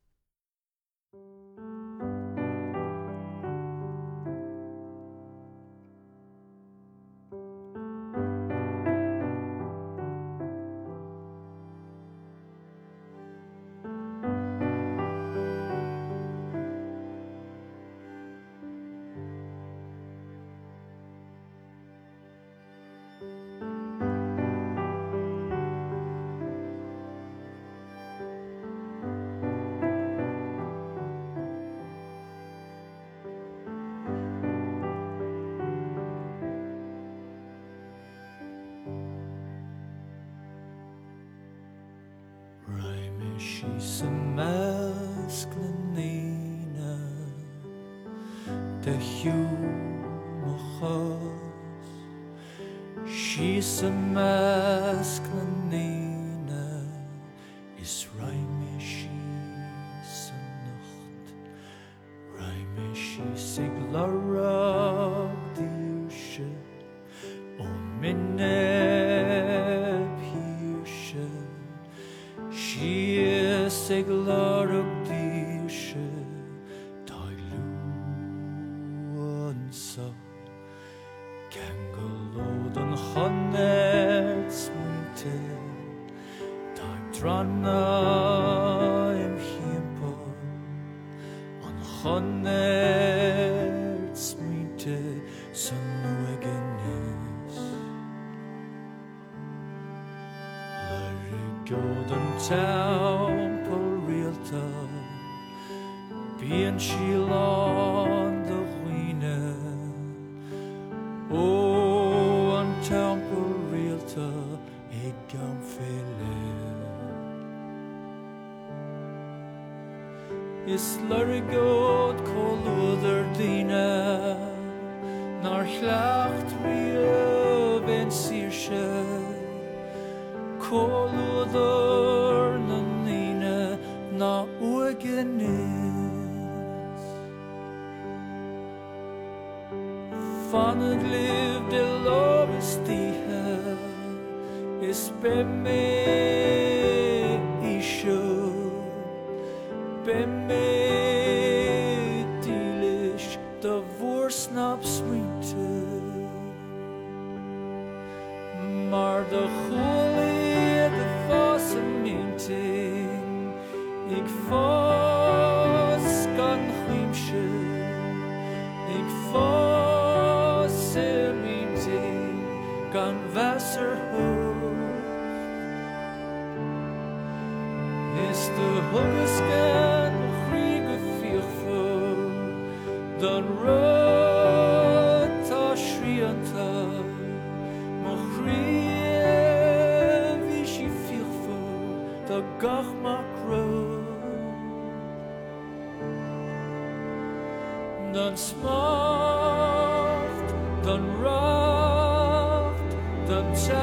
She's a masclenina, the humachos. She's a masclenina, is raime she's a nacht. Raime she's a glarag diushe, o minne piushe. She is a glarag diushe, dailuansa. Kangalodon hannerts minte, daim drana im hiempo. An hannerts minte, san nuegenis. Larigod temple realta, being she on the ruine. Oh, an temple realta, e gamfele. Is larigod koluther dina, nar hlacht rio ben sirshe. Koluther nanina, na ugenis. Van het liefde lovestihe, is bij mij isho, bij mij dielish, de voorsnap smiete. Maar de goeie, de vasse minting, ik vas kan grimsje, ik vas minting, kan wasser hoog. Is de huggesken kriege viervol, dan rot a schrianta, maar griev is je viervol, da gach makro. Dan smacht, dan racht, dan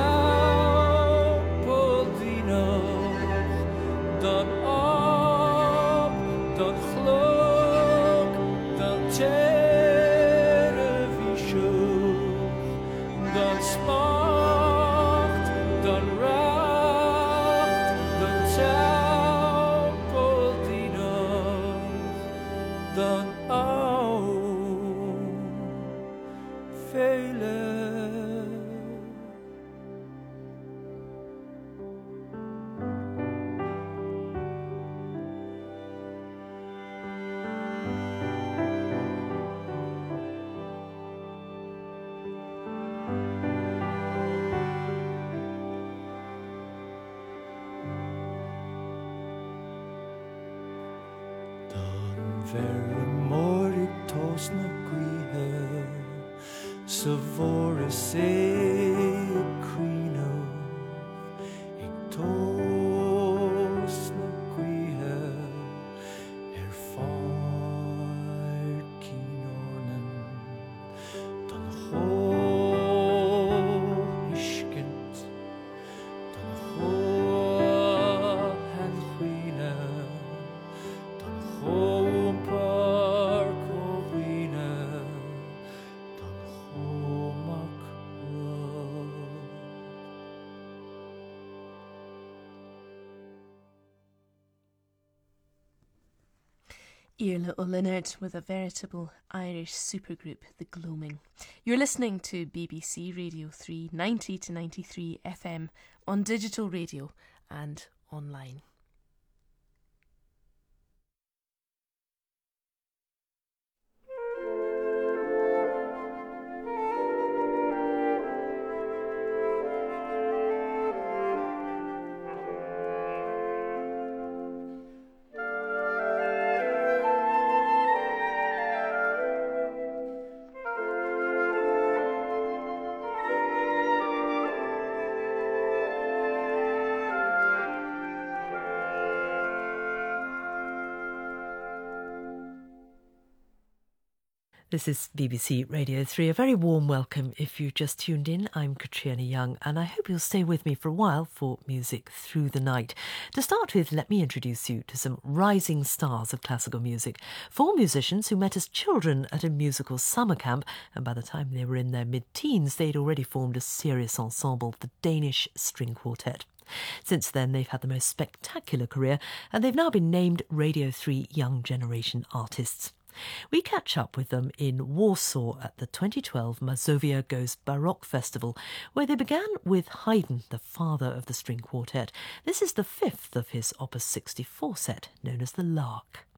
tjauwpel die nog, dan op, dan glok, dan television, dan smacht, dan racht, dan tjauwpel die nog, dan vele. ver morig tos na gwihe Savoris e crino Ik tos na gwihe Er far kinornen Dan ho iskent Dan ho hen gwyne Dan ho par gwyne Dan ho mak Iarla O'Linnard with a veritable Irish supergroup, The Gloaming. You're listening to B B C Radio three, ninety to ninety-three F M on digital radio and online. This is B B C Radio three. A very warm welcome if you just tuned in. I'm Katrina Young and I hope you'll stay with me for a while for Music Through the Night. To start with, let me introduce you to some rising stars of classical music. Four musicians who met as children at a musical summer camp, and by the time they were in their mid-teens they'd already formed a serious ensemble, the Danish String Quartet. Since then, they've had the most spectacular career and they've now been named Radio three Young Generation Artists. We catch up with them in Warsaw at the twenty twelve Mazovia Goes Baroque Festival, where they began with Haydn, the father of the string quartet. This is the fifth of his Opus sixty-four set, known as the Lark.